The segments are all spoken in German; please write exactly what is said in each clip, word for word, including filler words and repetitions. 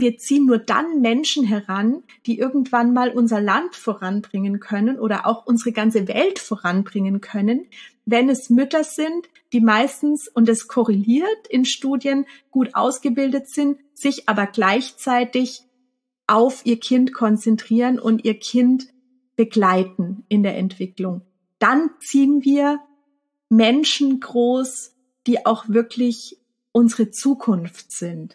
wir ziehen nur dann Menschen heran, die irgendwann mal unser Land voranbringen können oder auch unsere ganze Welt voranbringen können, wenn es Mütter sind, die meistens, und es korreliert in Studien, gut ausgebildet sind, sich aber gleichzeitig auf ihr Kind konzentrieren und ihr Kind begleiten in der Entwicklung. Dann ziehen wir Menschen groß, die auch wirklich unsere Zukunft sind.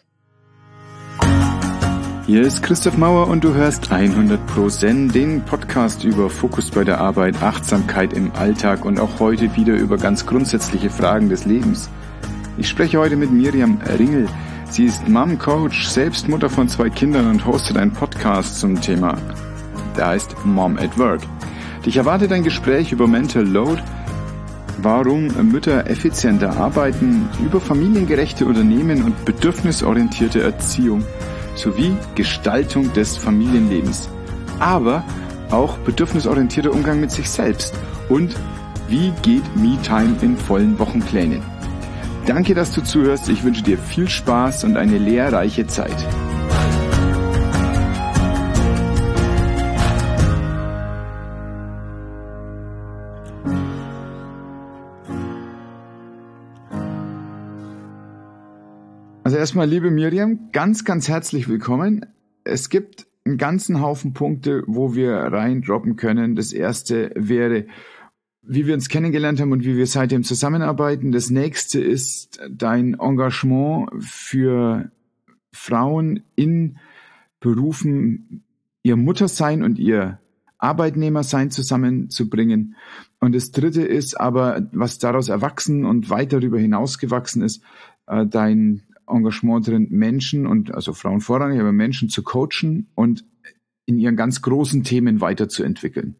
Hier ist Christoph Mauer und du hörst hundert Pro Zen, den Podcast über Fokus bei der Arbeit, Achtsamkeit im Alltag und auch heute wieder über ganz grundsätzliche Fragen des Lebens. Ich spreche heute mit Miriam Ringel. Sie ist Mom-Coach, selbst Mutter von zwei Kindern und hostet einen Podcast zum Thema, der heißt Mom at Work. Dich erwartet ein Gespräch über Mental Load, warum Mütter effizienter arbeiten, über familiengerechte Unternehmen und bedürfnisorientierte Erziehung sowie Gestaltung des Familienlebens, aber auch bedürfnisorientierter Umgang mit sich selbst und wie geht Me-Time in vollen Wochenplänen. Danke, dass du zuhörst. Ich wünsche dir viel Spaß und eine lehrreiche Zeit. Also erstmal, liebe Miriam, ganz, ganz herzlich willkommen. Es gibt einen ganzen Haufen Punkte, wo wir reindroppen können. Das erste wäre, wie wir uns kennengelernt haben und wie wir seitdem zusammenarbeiten. Das nächste ist dein Engagement für Frauen in Berufen, ihr Muttersein und ihr Arbeitnehmersein zusammenzubringen. Und das dritte ist aber, was daraus erwachsen und weit darüber hinausgewachsen ist, dein Engagement drin, Menschen und also Frauen vorrangig, aber Menschen zu coachen und in ihren ganz großen Themen weiterzuentwickeln.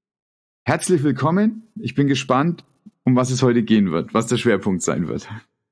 Herzlich willkommen. Ich bin gespannt, um was es heute gehen wird, was der Schwerpunkt sein wird.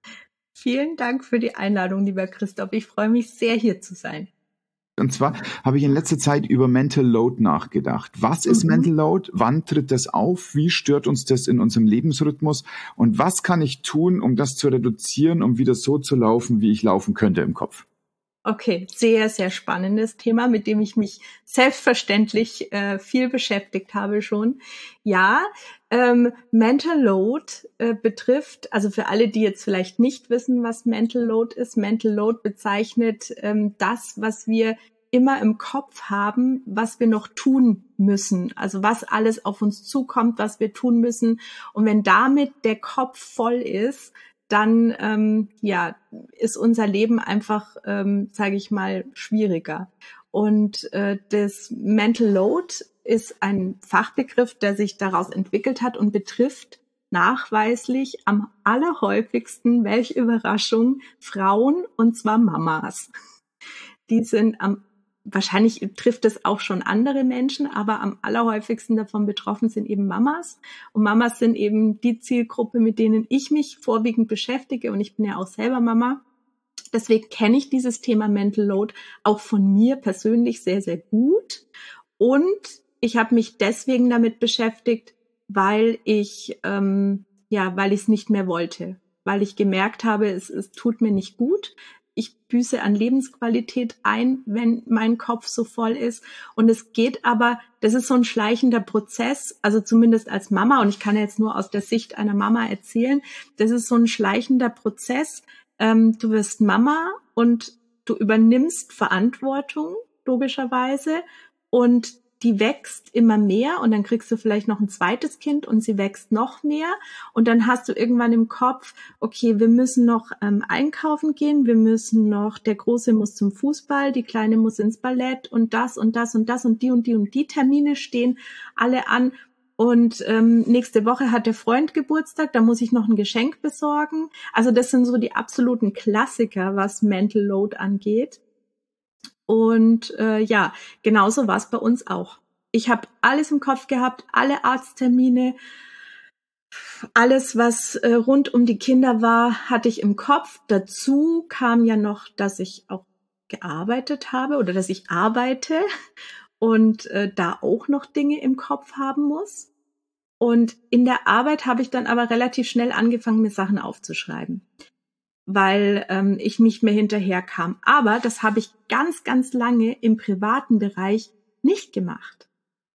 Vielen Dank für die Einladung, lieber Christoph. Ich freue mich sehr, hier zu sein. Und zwar habe ich in letzter Zeit über Mental Load nachgedacht. Was ist mhm. Mental Load? Wann tritt das auf? Wie stört uns das in unserem Lebensrhythmus? Und was kann ich tun, um das zu reduzieren, um wieder so zu laufen, wie ich laufen könnte im Kopf? Okay, sehr, sehr spannendes Thema, mit dem ich mich selbstverständlich äh, viel beschäftigt habe schon. Ja, ähm, Mental Load äh, betrifft, also für alle, die jetzt vielleicht nicht wissen, was Mental Load ist, Mental Load bezeichnet ähm, das, was wir immer im Kopf haben, was wir noch tun müssen, also was alles auf uns zukommt, was wir tun müssen. Und wenn damit der Kopf voll ist, dann ähm, ja ist unser Leben einfach, ähm, sage ich mal, schwieriger. Und äh, das Mental Load ist ein Fachbegriff, der sich daraus entwickelt hat und betrifft nachweislich am allerhäufigsten, welche Überraschung, Frauen, und zwar Mamas. Die sind am Wahrscheinlich trifft es auch schon andere Menschen, aber am allerhäufigsten davon betroffen sind eben Mamas. Und Mamas sind eben die Zielgruppe, mit denen ich mich vorwiegend beschäftige. Und ich bin ja auch selber Mama. Deswegen kenne ich dieses Thema Mental Load auch von mir persönlich sehr, sehr gut. Und ich habe mich deswegen damit beschäftigt, weil ich ähm, ja, weil ich es nicht mehr wollte, weil ich gemerkt habe, es, es tut mir nicht gut. Ich büße an Lebensqualität ein, wenn mein Kopf so voll ist. Und es geht aber, das ist so ein schleichender Prozess, also zumindest als Mama, und ich kann jetzt nur aus der Sicht einer Mama erzählen, das ist so ein schleichender Prozess. Ähm, du wirst Mama und du übernimmst Verantwortung, logischerweise, und die wächst immer mehr und dann kriegst du vielleicht noch ein zweites Kind und sie wächst noch mehr und dann hast du irgendwann im Kopf, okay, wir müssen noch ähm, einkaufen gehen, wir müssen noch, der Große muss zum Fußball, die Kleine muss ins Ballett und das und das und das und die und die und die Termine stehen alle an und ähm, nächste Woche hat der Freund Geburtstag, da muss ich noch ein Geschenk besorgen. Also das sind so die absoluten Klassiker, was Mental Load angeht. Und äh, ja, genauso war es bei uns auch. Ich habe alles im Kopf gehabt, alle Arzttermine, alles, was äh, rund um die Kinder war, hatte ich im Kopf. Dazu kam ja noch, dass ich auch gearbeitet habe oder dass ich arbeite und äh, da auch noch Dinge im Kopf haben muss. Und in der Arbeit habe ich dann aber relativ schnell angefangen, mir Sachen aufzuschreiben. weil ähm, ich nicht mehr hinterherkam. Aber das habe ich ganz, ganz lange im privaten Bereich nicht gemacht.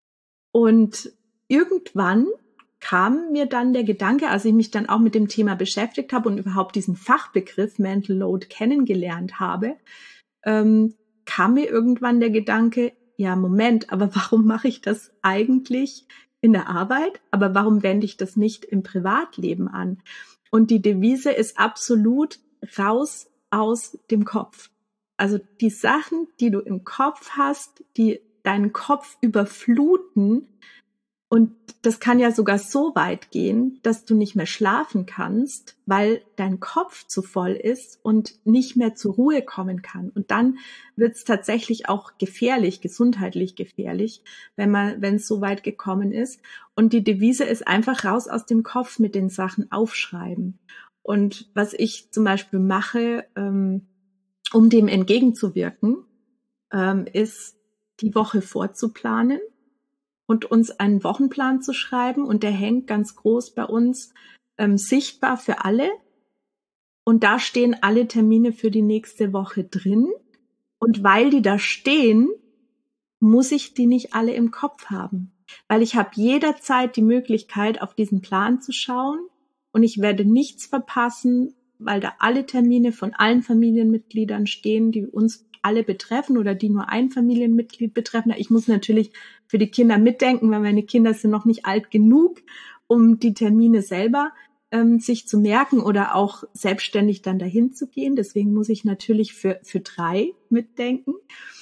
Und irgendwann kam mir dann der Gedanke, als ich mich dann auch mit dem Thema beschäftigt habe und überhaupt diesen Fachbegriff Mental Load kennengelernt habe, ähm, kam mir irgendwann der Gedanke, ja, Moment, aber warum mache ich das eigentlich in der Arbeit? Aber warum wende ich das nicht im Privatleben an? Und die Devise ist absolut raus aus dem Kopf. Also die Sachen, die du im Kopf hast, die deinen Kopf überfluten, und das kann ja sogar so weit gehen, dass du nicht mehr schlafen kannst, weil dein Kopf zu voll ist und nicht mehr zur Ruhe kommen kann. Und dann wird es tatsächlich auch gefährlich, gesundheitlich gefährlich, wenn man, wenn es so weit gekommen ist. Und die Devise ist einfach raus aus dem Kopf mit den Sachen aufschreiben. Und was ich zum Beispiel mache, ähm, um dem entgegenzuwirken, ähm, ist die Woche vorzuplanen und uns einen Wochenplan zu schreiben. Und der hängt ganz groß bei uns ähm, sichtbar für alle. Und da stehen alle Termine für die nächste Woche drin. Und weil die da stehen, muss ich die nicht alle im Kopf haben. Weil ich habe jederzeit die Möglichkeit, auf diesen Plan zu schauen. Und ich werde nichts verpassen, weil da alle Termine von allen Familienmitgliedern stehen, die uns alle betreffen oder die nur ein Familienmitglied betreffen. Ich muss natürlich für die Kinder mitdenken, weil meine Kinder sind noch nicht alt genug, um die Termine selber ähm, sich zu merken oder auch selbstständig dann dahin zu gehen. Deswegen muss ich natürlich für für drei mitdenken.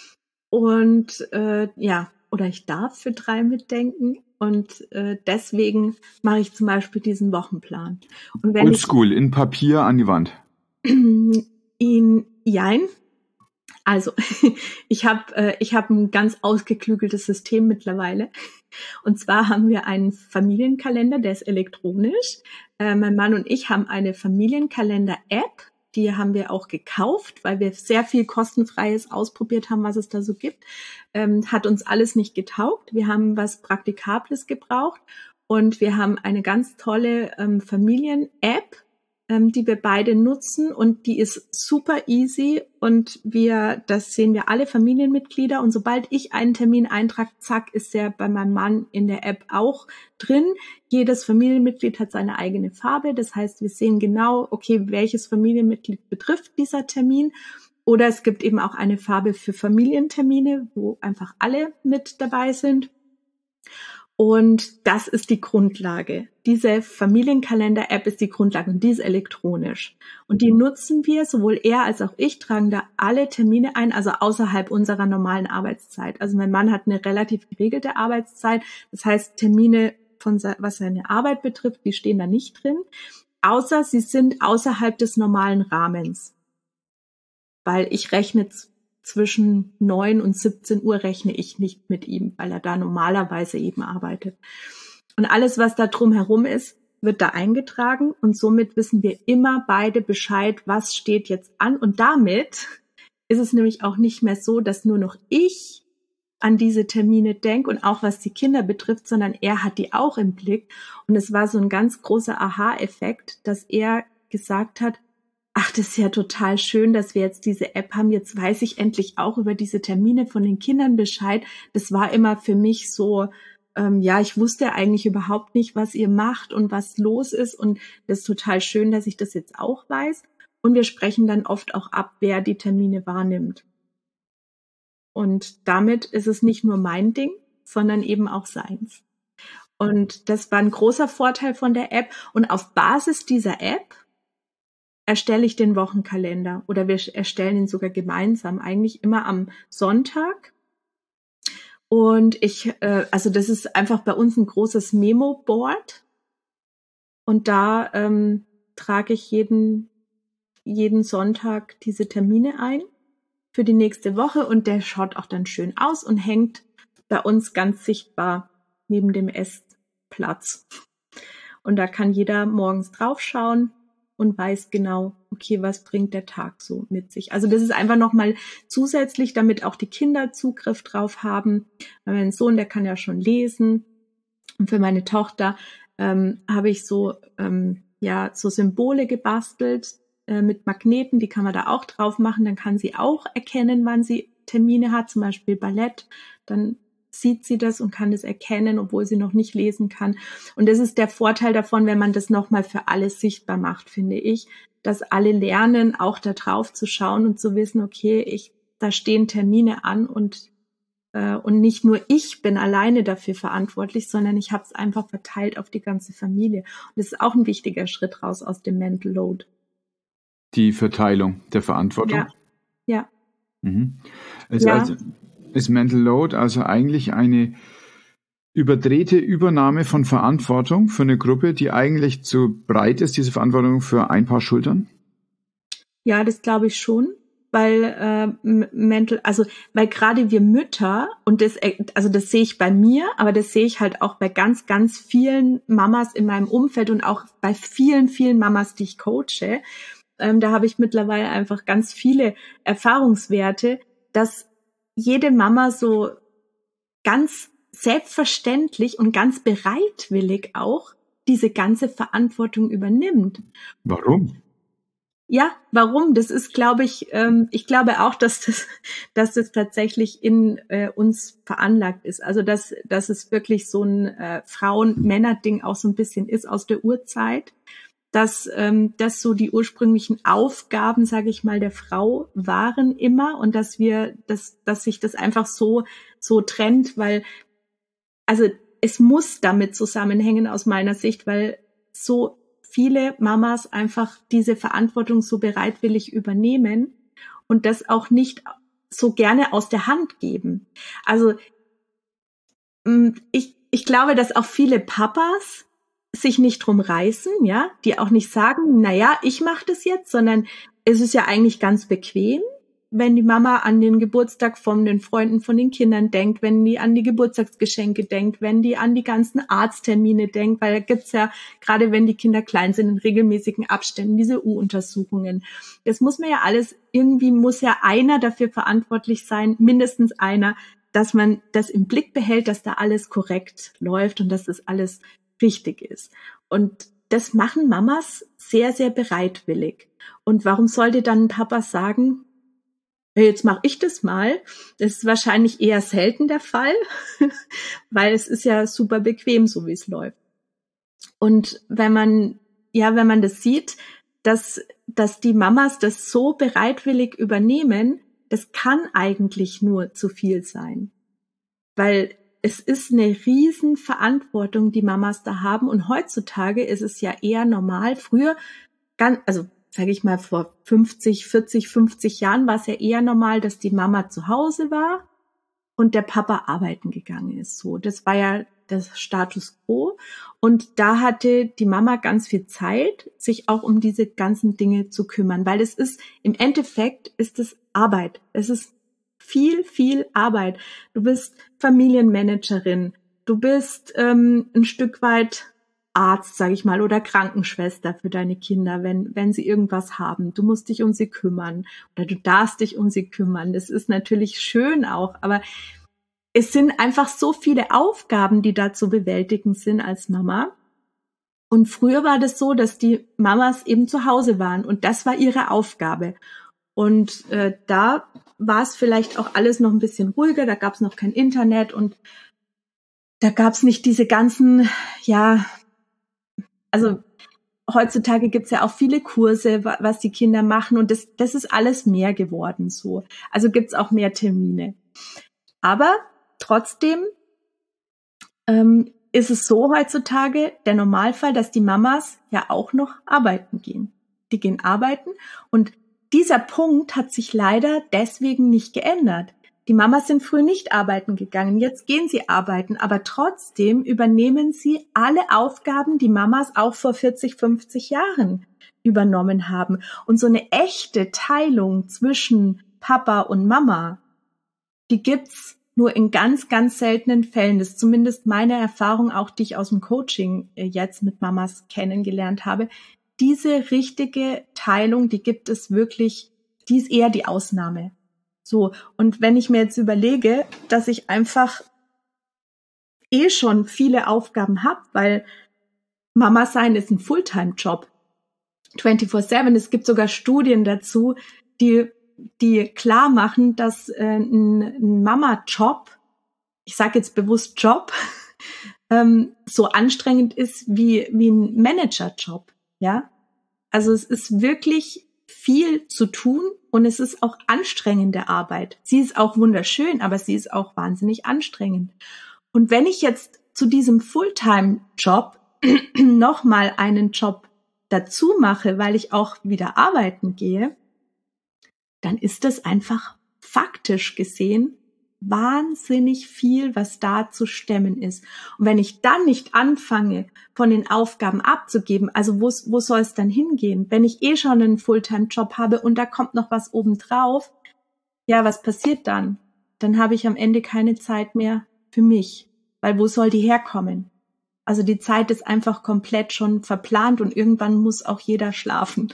Und äh, ja, oder ich darf für drei mitdenken. Und äh, deswegen mache ich zum Beispiel diesen Wochenplan. Und wenn Oldschool, in Papier an die Wand. ihn, jein. Also, ich habe äh, ich habe ein ganz ausgeklügeltes System mittlerweile. Und zwar haben wir einen Familienkalender, der ist elektronisch. Äh, mein Mann und ich haben eine Familienkalender-App. Die haben wir auch gekauft, weil wir sehr viel kostenfreies ausprobiert haben, was es da so gibt. Ähm, hat uns alles nicht getaugt. Wir haben was Praktikables gebraucht. Und wir haben eine ganz tolle ähm, Familien-App, die wir beide nutzen, und die ist super easy, und wir, das sehen wir alle Familienmitglieder, und sobald ich einen Termin eintrage, zack, ist der bei meinem Mann in der App auch drin. Jedes Familienmitglied hat seine eigene Farbe, das heißt, wir sehen genau, okay, welches Familienmitglied betrifft dieser Termin, oder es gibt eben auch eine Farbe für Familientermine, wo einfach alle mit dabei sind. Und das ist die Grundlage. Diese Familienkalender-App ist die Grundlage, und die ist elektronisch. Und die nutzen wir, sowohl er als auch ich, tragen da alle Termine ein, also außerhalb unserer normalen Arbeitszeit. Also mein Mann hat eine relativ geregelte Arbeitszeit. Das heißt, Termine, von was seine Arbeit betrifft, die stehen da nicht drin, außer sie sind außerhalb des normalen Rahmens. Weil ich rechne zwischen neun und siebzehn Uhr rechne ich nicht mit ihm, weil er da normalerweise eben arbeitet. Und alles, was da drumherum ist, wird da eingetragen, und somit wissen wir immer beide Bescheid, was steht jetzt an. Und damit ist es nämlich auch nicht mehr so, dass nur noch ich an diese Termine denke und auch was die Kinder betrifft, sondern er hat die auch im Blick. Und es war so ein ganz großer Aha-Effekt, dass er gesagt hat, ach, das ist ja total schön, dass wir jetzt diese App haben. Jetzt weiß ich endlich auch über diese Termine von den Kindern Bescheid. Das war immer für mich so, ähm, ja, ich wusste eigentlich überhaupt nicht, was ihr macht und was los ist. Und das ist total schön, dass ich das jetzt auch weiß. Und wir sprechen dann oft auch ab, wer die Termine wahrnimmt. Und damit ist es nicht nur mein Ding, sondern eben auch seins. Und das war ein großer Vorteil von der App. Und auf Basis dieser App erstelle ich den Wochenkalender, oder wir erstellen ihn sogar gemeinsam, eigentlich immer am Sonntag. Und ich, äh, also das ist einfach bei uns ein großes Memo-Board, und da ähm, trage ich jeden jeden Sonntag diese Termine ein für die nächste Woche, und der schaut auch dann schön aus und hängt bei uns ganz sichtbar neben dem Essplatz. Und da kann jeder morgens draufschauen und weiß genau, okay, was bringt der Tag so mit sich. Also das ist einfach nochmal zusätzlich, damit auch die Kinder Zugriff drauf haben. Mein Sohn, der kann ja schon lesen. Und für meine Tochter ähm, habe ich so, ähm, ja, so Symbole gebastelt, äh, mit Magneten, die kann man da auch drauf machen, dann kann sie auch erkennen, wann sie Termine hat, zum Beispiel Ballett, dann sieht sie das und kann das erkennen, obwohl sie noch nicht lesen kann. Und das ist der Vorteil davon, wenn man das nochmal für alle sichtbar macht, finde ich, dass alle lernen, auch da drauf zu schauen und zu wissen, okay, ich, da stehen Termine an und äh, und nicht nur ich bin alleine dafür verantwortlich, sondern ich habe es einfach verteilt auf die ganze Familie. Und das ist auch ein wichtiger Schritt raus aus dem Mental Load. Die Verteilung der Verantwortung? Ja, ja. Mhm. Es ja. Also, ist Mental Load also eigentlich eine überdrehte Übernahme von Verantwortung für eine Gruppe, die eigentlich zu breit ist, diese Verantwortung für ein paar Schultern? Ja, das glaube ich schon, weil äh, Mental, also weil gerade wir Mütter, und das, also das sehe ich bei mir, aber das sehe ich halt auch bei ganz, ganz vielen Mamas in meinem Umfeld und auch bei vielen, vielen Mamas, die ich coache. Ähm, da habe ich mittlerweile einfach ganz viele Erfahrungswerte, dass jede Mama so ganz selbstverständlich und ganz bereitwillig auch diese ganze Verantwortung übernimmt. Warum? Ja, warum? Das ist, glaube ich, ähm, ich glaube auch, dass das, dass das tatsächlich in äh, uns veranlagt ist. Also dass, dass es wirklich so ein äh, Frauen-Männer-Ding auch so ein bisschen ist aus der Urzeit, dass ähm, das so die ursprünglichen Aufgaben, sage ich mal, der Frau waren immer und dass wir, dass, dass sich das einfach so so trennt, weil also es muss damit zusammenhängen aus meiner Sicht, weil so viele Mamas einfach diese Verantwortung so bereitwillig übernehmen und das auch nicht so gerne aus der Hand geben. Also ich, ich glaube, dass auch viele Papas sich nicht drum reißen, ja, die auch nicht sagen, na ja, ich mache das jetzt, sondern es ist ja eigentlich ganz bequem, wenn die Mama an den Geburtstag von den Freunden von den Kindern denkt, wenn die an die Geburtstagsgeschenke denkt, wenn die an die ganzen Arzttermine denkt, weil da gibt's ja, gerade wenn die Kinder klein sind, in regelmäßigen Abständen diese U-Untersuchungen. Das muss man ja alles, irgendwie muss ja einer dafür verantwortlich sein, mindestens einer, dass man das im Blick behält, dass da alles korrekt läuft und dass das alles richtig ist. Und das machen Mamas sehr, sehr bereitwillig. Und warum sollte dann ein Papa sagen, jetzt mache ich das mal? Das ist wahrscheinlich eher selten der Fall, weil es ist ja super bequem, so wie es läuft. Und wenn man, ja, wenn man das sieht, dass, dass die Mamas das so bereitwillig übernehmen, das kann eigentlich nur zu viel sein. Weil es ist eine riesen Verantwortung, die Mamas da haben. Und heutzutage ist es ja eher normal. Früher, ganz, also sage ich mal, vor fünfzig, vierzig, fünfzig Jahren war es ja eher normal, dass die Mama zu Hause war und der Papa arbeiten gegangen ist. So, das war ja das Status quo. Und da hatte die Mama ganz viel Zeit, sich auch um diese ganzen Dinge zu kümmern. Weil es ist, im Endeffekt ist es Arbeit. Es ist viel, viel Arbeit. Du bist Familienmanagerin. Du bist ähm, ein Stück weit Arzt, sage ich mal, oder Krankenschwester für deine Kinder, wenn wenn sie irgendwas haben. Du musst dich um sie kümmern oder du darfst dich um sie kümmern. Das ist natürlich schön auch, aber es sind einfach so viele Aufgaben, die da zu bewältigen sind als Mama. Und früher war das so, dass die Mamas eben zu Hause waren und das war ihre Aufgabe. Und äh, da war es vielleicht auch alles noch ein bisschen ruhiger, da gab es noch kein Internet und da gab es nicht diese ganzen, ja, also heutzutage gibt's ja auch viele Kurse, was die Kinder machen und das, das ist alles mehr geworden so. Also gibt's auch mehr Termine. Aber trotzdem ähm, ist es so heutzutage der Normalfall, dass die Mamas ja auch noch arbeiten gehen. Die gehen arbeiten und dieser Punkt hat sich leider deswegen nicht geändert. Die Mamas sind früher nicht arbeiten gegangen, jetzt gehen sie arbeiten, aber trotzdem übernehmen sie alle Aufgaben, die Mamas auch vor vierzig, fünfzig Jahren übernommen haben. Und so eine echte Teilung zwischen Papa und Mama, die gibt's nur in ganz, ganz seltenen Fällen. Das ist zumindest meine Erfahrung, auch die ich aus dem Coaching jetzt mit Mamas kennengelernt habe. Diese richtige Teilung, die gibt es wirklich, die ist eher die Ausnahme. So, und wenn ich mir jetzt überlege, dass ich einfach eh schon viele Aufgaben habe, weil Mama sein ist ein Fulltime-Job. vierundzwanzig sieben. Es gibt sogar Studien dazu, die, die klar machen, dass äh, ein, ein Mama-Job, ich sage jetzt bewusst Job, ähm, so anstrengend ist wie, wie ein Manager-Job. Ja? Also es ist wirklich viel zu tun und es ist auch anstrengende Arbeit. Sie ist auch wunderschön, aber sie ist auch wahnsinnig anstrengend. Und wenn ich jetzt zu diesem Fulltime-Job nochmal einen Job dazu mache, weil ich auch wieder arbeiten gehe, dann ist das einfach faktisch gesehen wahnsinnig viel, was da zu stemmen ist. Und wenn ich dann nicht anfange, von den Aufgaben abzugeben, also wo, wo soll es dann hingehen? Wenn ich eh schon einen Fulltime-Job habe und da kommt noch was obendrauf, ja, was passiert dann? Dann habe ich am Ende keine Zeit mehr für mich, weil wo soll die herkommen? Also die Zeit ist einfach komplett schon verplant und irgendwann muss auch jeder schlafen.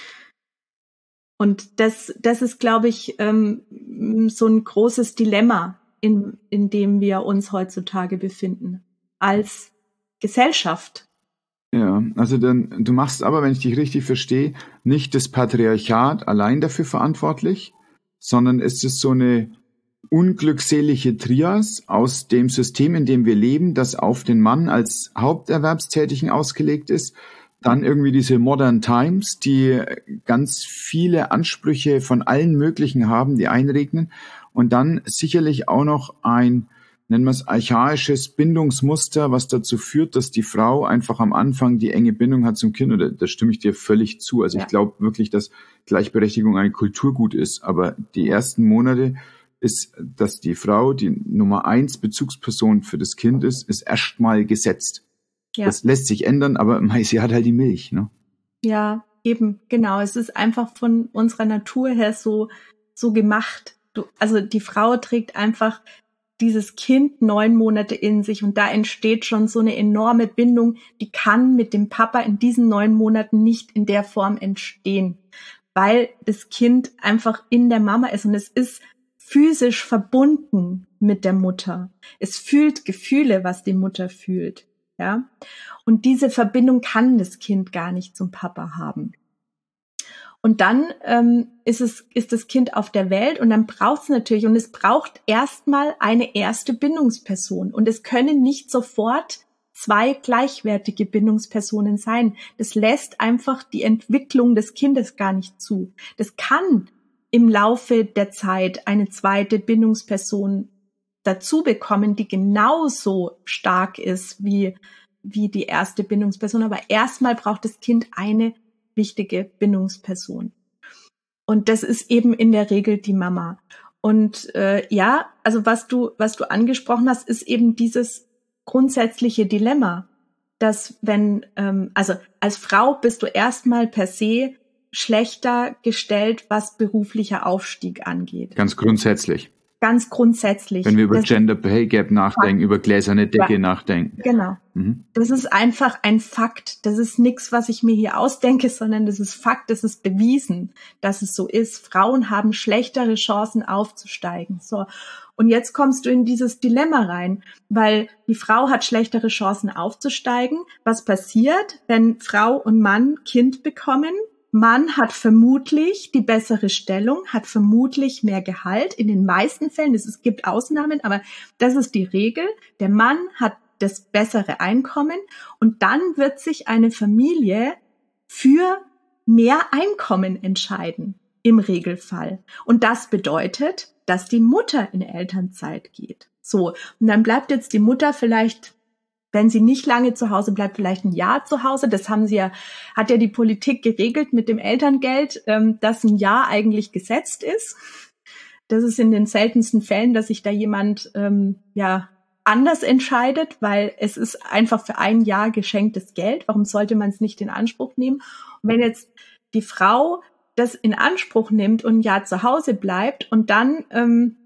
Und das, das ist, glaube ich, ähm, so ein großes Dilemma, in, in dem wir uns heutzutage befinden, als Gesellschaft. Ja, also dann, du machst aber, wenn ich dich richtig verstehe, nicht das Patriarchat allein dafür verantwortlich, sondern ist es so eine unglückselige Trias aus dem System, in dem wir leben, das auf den Mann als Haupterwerbstätigen ausgelegt ist. Dann irgendwie diese Modern Times, die ganz viele Ansprüche von allen möglichen haben, die einregnen. Und dann sicherlich auch noch ein, nennen wir es, archaisches Bindungsmuster, was dazu führt, dass die Frau einfach am Anfang die enge Bindung hat zum Kind. Und da, da stimme ich dir völlig zu. Also ja. Ich glaube wirklich, dass Gleichberechtigung ein Kulturgut ist. Aber die ersten Monate ist, dass die Frau die Nummer eins Bezugsperson für das Kind ist, ist erstmal gesetzt. Ja. Das lässt sich ändern, aber sie hat halt die Milch, ne? Ja, eben, genau. Es ist einfach von unserer Natur her so, so gemacht. Du, also die Frau trägt einfach dieses Kind neun Monate in sich und da entsteht schon so eine enorme Bindung, die kann mit dem Papa in diesen neun Monaten nicht in der Form entstehen, weil das Kind einfach in der Mama ist und es ist physisch verbunden mit der Mutter. Es fühlt Gefühle, was die Mutter fühlt. Ja, und diese Verbindung kann das Kind gar nicht zum Papa haben. Und dann ähm, ist es ist das Kind auf der Welt und dann braucht es natürlich und es braucht erstmal eine erste Bindungsperson und es können nicht sofort zwei gleichwertige Bindungspersonen sein. Das lässt einfach die Entwicklung des Kindes gar nicht zu. Das kann im Laufe der Zeit eine zweite Bindungsperson dazu bekommen, die genauso stark ist wie, wie die erste Bindungsperson. Aber erstmal braucht das Kind eine wichtige Bindungsperson. Und das ist eben in der Regel die Mama. Und äh, ja, also was du, was du angesprochen hast, ist eben dieses grundsätzliche Dilemma, dass wenn, ähm, also als Frau bist du erstmal per se schlechter gestellt, was beruflicher Aufstieg angeht. Ganz grundsätzlich. Ganz grundsätzlich. Wenn wir über das Gender Pay Gap nachdenken, ja. über gläserne Decke ja. nachdenken. Genau. Mhm. Das ist einfach ein Fakt. Das ist nichts, was ich mir hier ausdenke, sondern das ist Fakt, das ist bewiesen, dass es so ist. Frauen haben schlechtere Chancen aufzusteigen. So. Und jetzt kommst du in dieses Dilemma rein, weil die Frau hat schlechtere Chancen aufzusteigen. Was passiert, wenn Frau und Mann Kind bekommen? Mann hat vermutlich die bessere Stellung, hat vermutlich mehr Gehalt. In den meisten Fällen, es gibt Ausnahmen, aber das ist die Regel. Der Mann hat das bessere Einkommen und dann wird sich eine Familie für mehr Einkommen entscheiden, im Regelfall. Und das bedeutet, dass die Mutter in Elternzeit geht. So, und dann bleibt jetzt die Mutter vielleicht, wenn sie nicht lange zu Hause bleibt, vielleicht ein Jahr zu Hause. Das haben sie ja, hat ja die Politik geregelt mit dem Elterngeld, ähm, dass ein Jahr eigentlich gesetzt ist. Das ist in den seltensten Fällen, dass sich da jemand ähm, ja anders entscheidet, weil es ist einfach für ein Jahr geschenktes Geld. Warum sollte man es nicht in Anspruch nehmen? Und wenn jetzt die Frau das in Anspruch nimmt und ein Jahr zu Hause bleibt und dann ähm,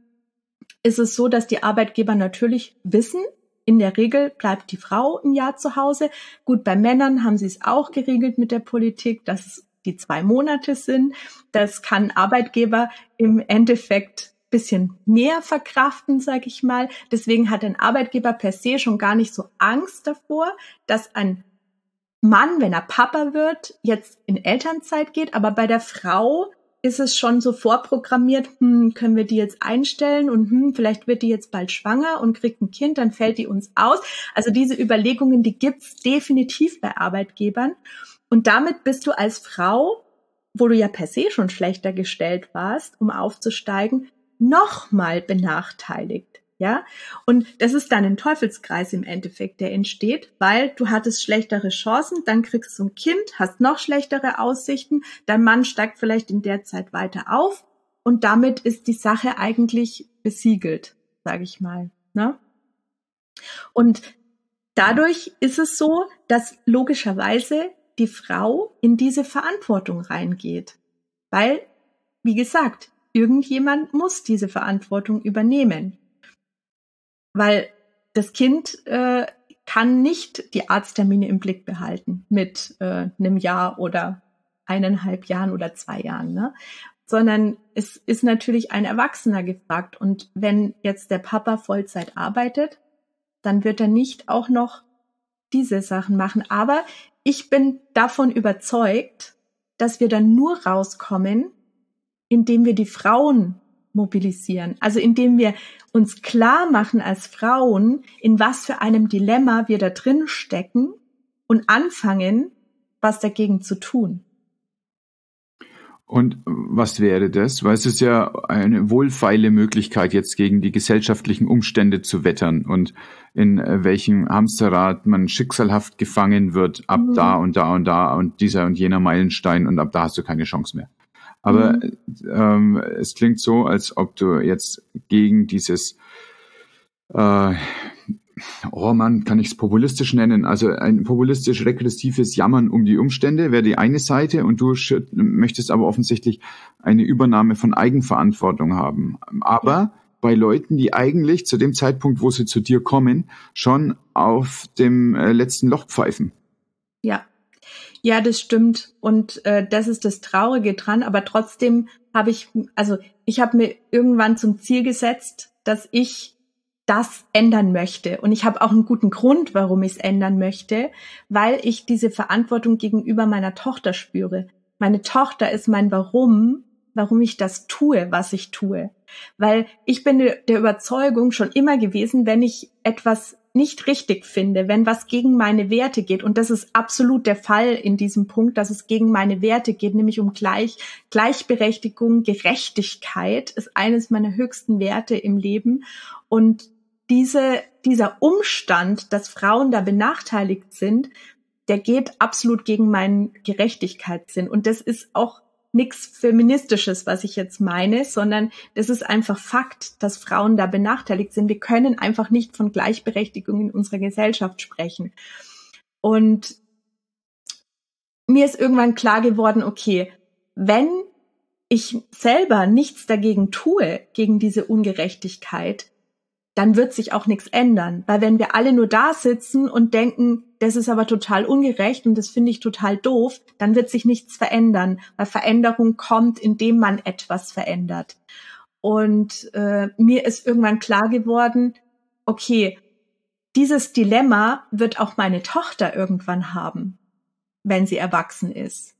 ist es so, dass die Arbeitgeber natürlich wissen, in der Regel bleibt die Frau ein Jahr zu Hause. Gut, bei Männern haben sie es auch geregelt mit der Politik, dass es die zwei Monate sind. Das kann Arbeitgeber im Endeffekt ein bisschen mehr verkraften, sage ich mal. Deswegen hat ein Arbeitgeber per se schon gar nicht so Angst davor, dass ein Mann, wenn er Papa wird, jetzt in Elternzeit geht, aber bei der Frau ist es schon so vorprogrammiert, hm, können wir die jetzt einstellen und hm, vielleicht wird die jetzt bald schwanger und kriegt ein Kind, dann fällt die uns aus. Also diese Überlegungen, die gibt's definitiv bei Arbeitgebern. Und damit bist du als Frau, wo du ja per se schon schlechter gestellt warst, um aufzusteigen, nochmal benachteiligt. Ja, und das ist dann ein Teufelskreis im Endeffekt, der entsteht, weil du hattest schlechtere Chancen, dann kriegst du ein Kind, hast noch schlechtere Aussichten, dein Mann steigt vielleicht in der Zeit weiter auf und damit ist die Sache eigentlich besiegelt, sage ich mal. Ne? Und dadurch ist es so, dass logischerweise die Frau in diese Verantwortung reingeht, weil, wie gesagt, irgendjemand muss diese Verantwortung übernehmen. Weil das Kind äh, kann nicht die Arzttermine im Blick behalten mit äh, einem Jahr oder eineinhalb Jahren oder zwei Jahren, ne? Sondern es ist natürlich ein Erwachsener gefragt. Und wenn jetzt der Papa Vollzeit arbeitet, dann wird er nicht auch noch diese Sachen machen. Aber ich bin davon überzeugt, dass wir dann nur rauskommen, indem wir die Frauen mobilisieren. Also indem wir uns klar machen als Frauen, in was für einem Dilemma wir da drin stecken und anfangen, was dagegen zu tun. Und was wäre das? Weil es ist ja eine wohlfeile Möglichkeit, jetzt gegen die gesellschaftlichen Umstände zu wettern und in welchem Hamsterrad man schicksalhaft gefangen wird, ab mhm. da und da und da und dieser und jener Meilenstein und ab da hast du keine Chance mehr. Aber mhm. ähm, es klingt so, als ob du jetzt gegen dieses, äh, oh Mann, kann ich es populistisch nennen, also ein populistisch-regressives Jammern um die Umstände wäre die eine Seite und du möchtest aber offensichtlich eine Übernahme von Eigenverantwortung haben. Aber ja. bei Leuten, die eigentlich zu dem Zeitpunkt, wo sie zu dir kommen, schon auf dem äh, letzten Loch pfeifen. Ja. Ja, das stimmt und äh, das ist das Traurige dran, aber trotzdem habe ich, also ich habe mir irgendwann zum Ziel gesetzt, dass ich das ändern möchte und ich habe auch einen guten Grund, warum ich es ändern möchte, weil ich diese Verantwortung gegenüber meiner Tochter spüre. Meine Tochter ist mein Warum, warum ich das tue, was ich tue, weil ich bin der Überzeugung schon immer gewesen, wenn ich etwas nicht richtig finde, wenn was gegen meine Werte geht. Und das ist absolut der Fall in diesem Punkt, dass es gegen meine Werte geht, nämlich um Gleich, Gleichberechtigung, Gerechtigkeit ist eines meiner höchsten Werte im Leben. Und diese, dieser Umstand, dass Frauen da benachteiligt sind, der geht absolut gegen meinen Gerechtigkeitssinn. Und das ist auch nichts Feministisches, was ich jetzt meine, sondern das ist einfach Fakt, dass Frauen da benachteiligt sind. Wir können einfach nicht von Gleichberechtigung in unserer Gesellschaft sprechen. Und mir ist irgendwann klar geworden, okay, wenn ich selber nichts dagegen tue, gegen diese Ungerechtigkeit, dann wird sich auch nichts ändern. Weil wenn wir alle nur da sitzen und denken, das ist aber total ungerecht und das finde ich total doof, dann wird sich nichts verändern. Weil Veränderung kommt, indem man etwas verändert. Und äh, mir ist irgendwann klar geworden, okay, dieses Dilemma wird auch meine Tochter irgendwann haben, wenn sie erwachsen ist.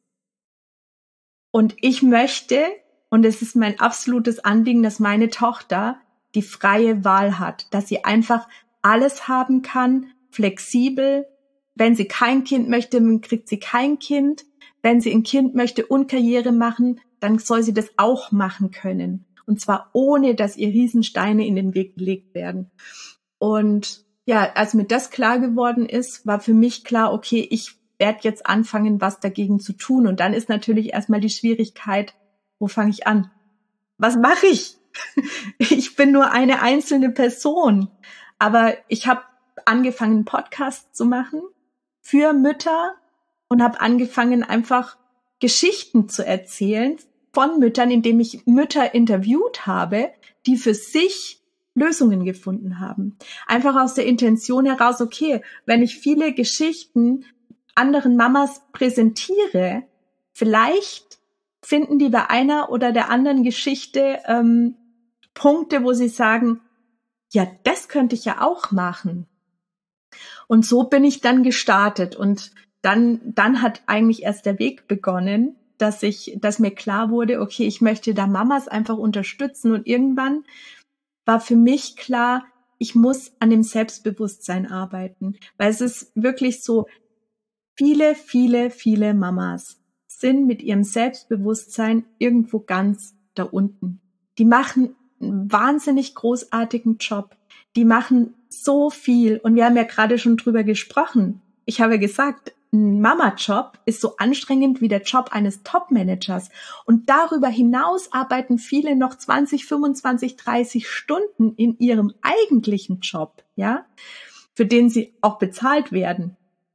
Und ich möchte, und es ist mein absolutes Anliegen, dass meine Tochter die freie Wahl hat, dass sie einfach alles haben kann, flexibel. Wenn sie kein Kind möchte, dann kriegt sie kein Kind. Wenn sie ein Kind möchte und Karriere machen, dann soll sie das auch machen können. Und zwar ohne, dass ihr Riesensteine in den Weg gelegt werden. Und ja, als mir das klar geworden ist, war für mich klar, okay, ich werde jetzt anfangen, was dagegen zu tun. Und dann ist natürlich erstmal die Schwierigkeit, wo fange ich an? Was mache ich? Ich bin nur eine einzelne Person. Aber ich habe angefangen, einen Podcast zu machen für Mütter und habe angefangen, einfach Geschichten zu erzählen von Müttern, indem ich Mütter interviewt habe, die für sich Lösungen gefunden haben. Einfach aus der Intention heraus, okay, wenn ich viele Geschichten anderen Mamas präsentiere, vielleicht finden die bei einer oder der anderen Geschichte ähm, Punkte, wo sie sagen, ja, das könnte ich ja auch machen. Und so bin ich dann gestartet. Und dann, dann hat eigentlich erst der Weg begonnen, dass ich, dass mir klar wurde, okay, ich möchte da Mamas einfach unterstützen. Und irgendwann war für mich klar, ich muss an dem Selbstbewusstsein arbeiten, weil es ist wirklich so, viele, viele, viele Mamas sind mit ihrem Selbstbewusstsein irgendwo ganz da unten. Die machen einen wahnsinnig großartigen Job. Die machen so viel. Und wir haben ja gerade schon drüber gesprochen. Ich habe gesagt, ein Mama-Job ist so anstrengend wie der Job eines Top-Managers. Und darüber hinaus arbeiten viele noch zwanzig, fünfundzwanzig, dreißig Stunden in ihrem eigentlichen Job, ja, für den sie auch bezahlt werden.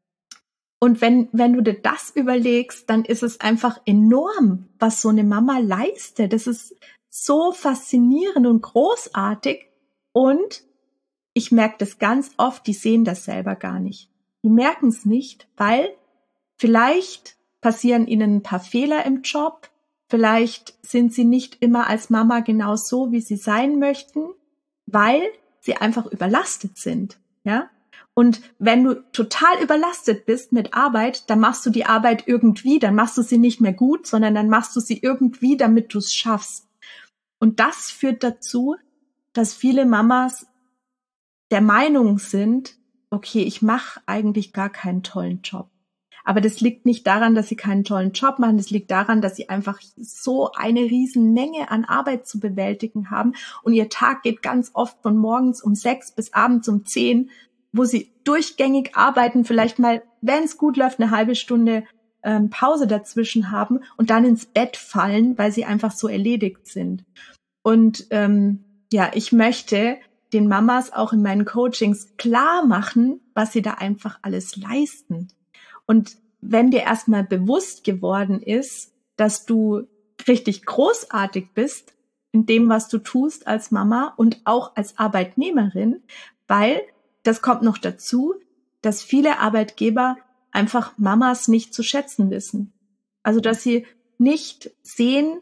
Und wenn, wenn du dir das überlegst, dann ist es einfach enorm, was so eine Mama leistet. Das ist so faszinierend und großartig. Und ich merke das ganz oft, die sehen das selber gar nicht. Die merken es nicht, weil vielleicht passieren ihnen ein paar Fehler im Job. Vielleicht sind sie nicht immer als Mama genau so, wie sie sein möchten, weil sie einfach überlastet sind, ja. Und wenn du total überlastet bist mit Arbeit, dann machst du die Arbeit irgendwie, dann machst du sie nicht mehr gut, sondern dann machst du sie irgendwie, damit du es schaffst. Und das führt dazu, dass viele Mamas der Meinung sind, okay, ich mache eigentlich gar keinen tollen Job. Aber das liegt nicht daran, dass sie keinen tollen Job machen, das liegt daran, dass sie einfach so eine riesen Menge an Arbeit zu bewältigen haben und ihr Tag geht ganz oft von morgens um sechs bis abends um zehn, wo sie durchgängig arbeiten, vielleicht mal, wenn es gut läuft, eine halbe Stunde ähm, Pause dazwischen haben und dann ins Bett fallen, weil sie einfach so erledigt sind. Und ähm, ja, ich möchte den Mamas auch in meinen Coachings klar machen, was sie da einfach alles leisten. Und wenn dir erstmal bewusst geworden ist, dass du richtig großartig bist in dem, was du tust als Mama und auch als Arbeitnehmerin, weil das kommt noch dazu, dass viele Arbeitgeber einfach Mamas nicht zu schätzen wissen. Also, dass sie nicht sehen,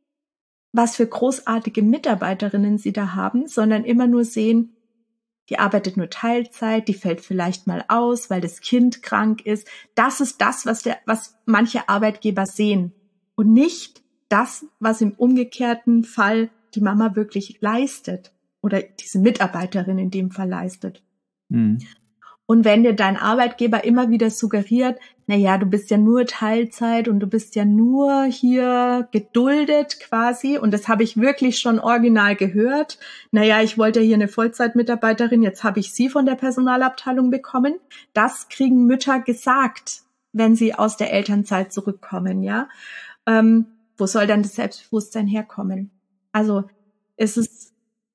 was für großartige Mitarbeiterinnen sie da haben, sondern immer nur sehen, die arbeitet nur Teilzeit, die fällt vielleicht mal aus, weil das Kind krank ist. Das ist das, was der, was manche Arbeitgeber sehen und nicht das, was im umgekehrten Fall die Mama wirklich leistet oder diese Mitarbeiterin in dem Fall leistet. Mhm. Und wenn dir dein Arbeitgeber immer wieder suggeriert, na ja, du bist ja nur Teilzeit und du bist ja nur hier geduldet quasi, und das habe ich wirklich schon original gehört. Na ja, ich wollte hier eine Vollzeitmitarbeiterin, jetzt habe ich sie von der Personalabteilung bekommen. Das kriegen Mütter gesagt, wenn sie aus der Elternzeit zurückkommen, ja. Ähm, wo soll dann das Selbstbewusstsein herkommen? Also es ist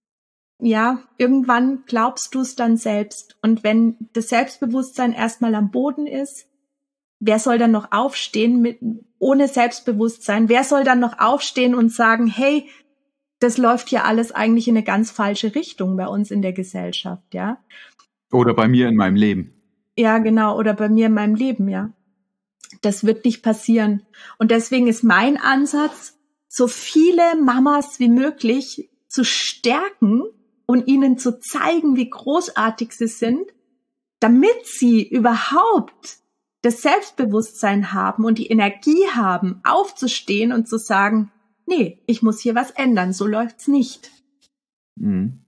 ja, irgendwann glaubst du es dann selbst. Und wenn das Selbstbewusstsein erstmal am Boden ist, wer soll dann noch aufstehen mit, ohne Selbstbewusstsein? Wer soll dann noch aufstehen und sagen, hey, das läuft hier alles eigentlich in eine ganz falsche Richtung bei uns in der Gesellschaft, ja? Oder bei mir in meinem Leben. Ja, genau. Oder bei mir in meinem Leben, ja. Das wird nicht passieren. Und deswegen ist mein Ansatz, so viele Mamas wie möglich zu stärken und ihnen zu zeigen, wie großartig sie sind, damit sie überhaupt das Selbstbewusstsein haben und die Energie haben, aufzustehen und zu sagen, nee, ich muss hier was ändern, so läuft's nicht. Mhm.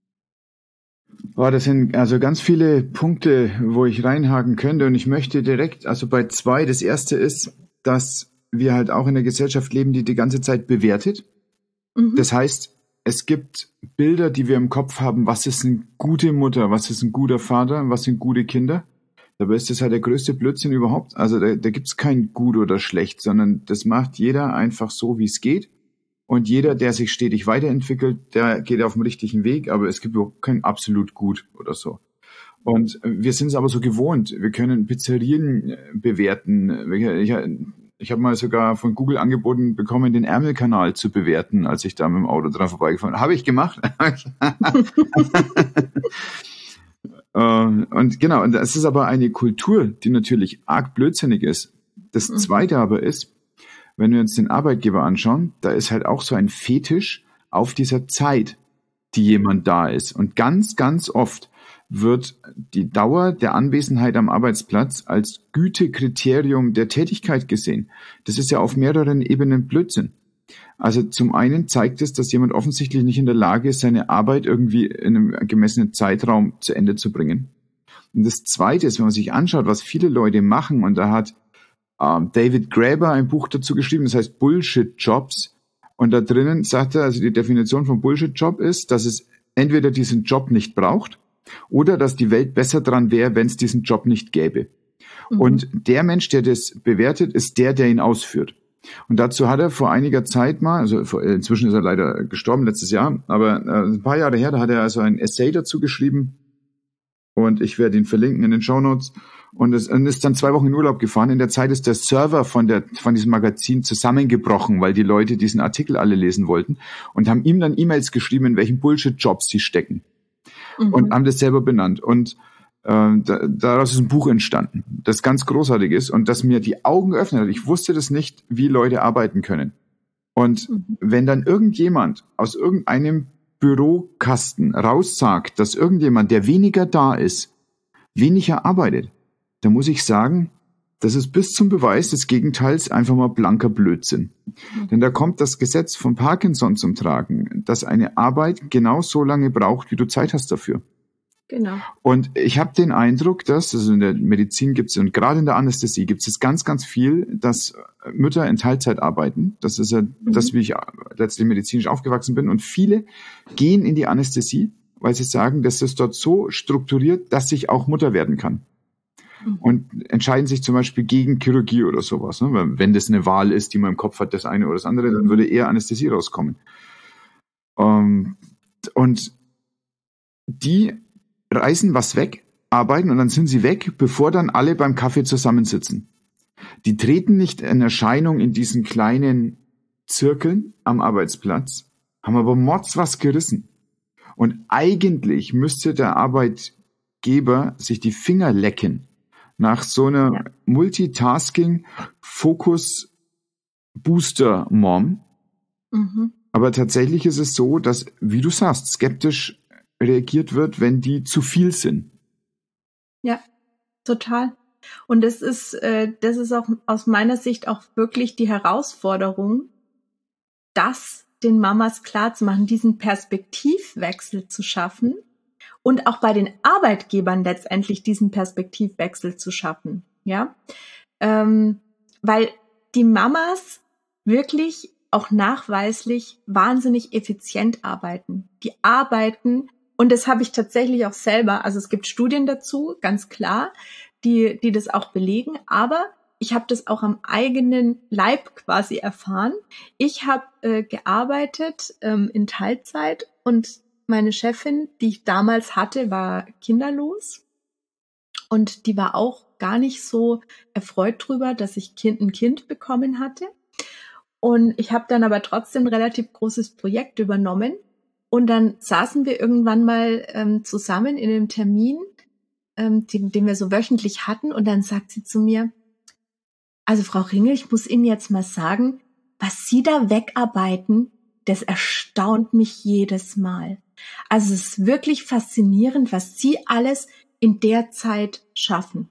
Oh, das sind also ganz viele Punkte, wo ich reinhaken könnte, und ich möchte direkt, also bei zwei, das erste ist, dass wir halt auch in einer Gesellschaft leben, die die ganze Zeit bewertet. Mhm. Das heißt, es gibt Bilder, die wir im Kopf haben, was ist eine gute Mutter, was ist ein guter Vater, was sind gute Kinder. Dabei ist das halt der größte Blödsinn überhaupt. Also da, da gibt es kein gut oder schlecht, sondern das macht jeder einfach so, wie es geht. Und jeder, der sich stetig weiterentwickelt, der geht auf dem richtigen Weg, aber es gibt überhaupt kein absolut gut oder so. Und wir sind es aber so gewohnt. Wir können Pizzerien bewerten. Ich, ich habe mal sogar von Google angeboten bekommen, den Ärmelkanal zu bewerten, als ich da mit dem Auto dran vorbeigefahren bin. Habe ich gemacht. Und genau, und das ist aber eine Kultur, die natürlich arg blödsinnig ist. Das Zweite aber ist, wenn wir uns den Arbeitgeber anschauen, da ist halt auch so ein Fetisch auf dieser Zeit, die jemand da ist. Und ganz, ganz oft wird die Dauer der Anwesenheit am Arbeitsplatz als Gütekriterium der Tätigkeit gesehen. Das ist ja auf mehreren Ebenen Blödsinn. Also zum einen zeigt es, dass jemand offensichtlich nicht in der Lage ist, seine Arbeit irgendwie in einem gemessenen Zeitraum zu Ende zu bringen. Und das Zweite ist, wenn man sich anschaut, was viele Leute machen, und da hat ähm, David Graeber ein Buch dazu geschrieben, das heißt Bullshit-Jobs. Und da drinnen sagt er, also die Definition von Bullshit-Job ist, dass es entweder diesen Job nicht braucht oder dass die Welt besser dran wäre, wenn es diesen Job nicht gäbe. Mhm. Und der Mensch, der das bewertet, ist der, der ihn ausführt. Und dazu hat er vor einiger Zeit mal, also vor, inzwischen ist er leider gestorben, letztes Jahr, aber äh, ein paar Jahre her, da hat er also ein Essay dazu geschrieben und ich werde ihn verlinken in den Shownotes und es und ist dann zwei Wochen in Urlaub gefahren. In der Zeit ist der Server von der von diesem Magazin zusammengebrochen, weil die Leute diesen Artikel alle lesen wollten und haben ihm dann E-Mails geschrieben, in welchen Bullshit-Jobs sie stecken, mhm. und haben das selber benannt. Und äh, da, daraus ist ein Buch entstanden, das ganz großartig ist und das mir die Augen geöffnet hat. Ich wusste das nicht, wie Leute arbeiten können. Und mhm. wenn dann irgendjemand aus irgendeinem Bürokasten raussagt, dass irgendjemand, der weniger da ist, weniger arbeitet, dann muss ich sagen, das ist bis zum Beweis des Gegenteils einfach mal blanker Blödsinn. Mhm. Denn da kommt das Gesetz von Parkinson zum Tragen, dass eine Arbeit genau so lange braucht, wie du Zeit hast dafür. Genau. Und ich habe den Eindruck, dass, also in der Medizin gibt es, und gerade in der Anästhesie gibt es ganz, ganz viel, dass Mütter in Teilzeit arbeiten. Das ist ja mhm. das, wie ich letztlich medizinisch aufgewachsen bin. Und viele gehen in die Anästhesie, weil sie sagen, dass es dort so strukturiert, dass ich auch Mutter werden kann. Mhm. Und entscheiden sich zum Beispiel gegen Chirurgie oder sowas. Ne? Wenn das eine Wahl ist, die man im Kopf hat, das eine oder das andere, dann würde eher Anästhesie rauskommen. Um, und die reißen was weg, arbeiten und dann sind sie weg, bevor dann alle beim Kaffee zusammensitzen. Die treten nicht in Erscheinung in diesen kleinen Zirkeln am Arbeitsplatz, haben aber mords was gerissen. Und eigentlich müsste der Arbeitgeber sich die Finger lecken nach so einer ja. Multitasking-Fokus-Booster-Mom. Mhm. Aber tatsächlich ist es so, dass, wie du sagst, skeptisch reagiert wird, wenn die zu viel sind. Ja, total. Und das ist, äh, das ist auch aus meiner Sicht auch wirklich die Herausforderung, das den Mamas klarzumachen, diesen Perspektivwechsel zu schaffen und auch bei den Arbeitgebern letztendlich diesen Perspektivwechsel zu schaffen. Ja, ähm, weil die Mamas wirklich auch nachweislich wahnsinnig effizient arbeiten. Die arbeiten. Und das habe ich tatsächlich auch selber, also es gibt Studien dazu, ganz klar, die die das auch belegen, aber ich habe das auch am eigenen Leib quasi erfahren. Ich habe äh, gearbeitet ähm, in Teilzeit und meine Chefin, die ich damals hatte, war kinderlos und die war auch gar nicht so erfreut drüber, dass ich kind, ein Kind bekommen hatte. Und ich habe dann aber trotzdem ein relativ großes Projekt übernommen. Und dann saßen wir irgendwann mal ähm, zusammen in einem Termin, ähm, den, den wir so wöchentlich hatten. Und dann sagt sie zu mir, also Frau Ringel, ich muss Ihnen jetzt mal sagen, was Sie da wegarbeiten, das erstaunt mich jedes Mal. Also es ist wirklich faszinierend, was Sie alles in der Zeit schaffen.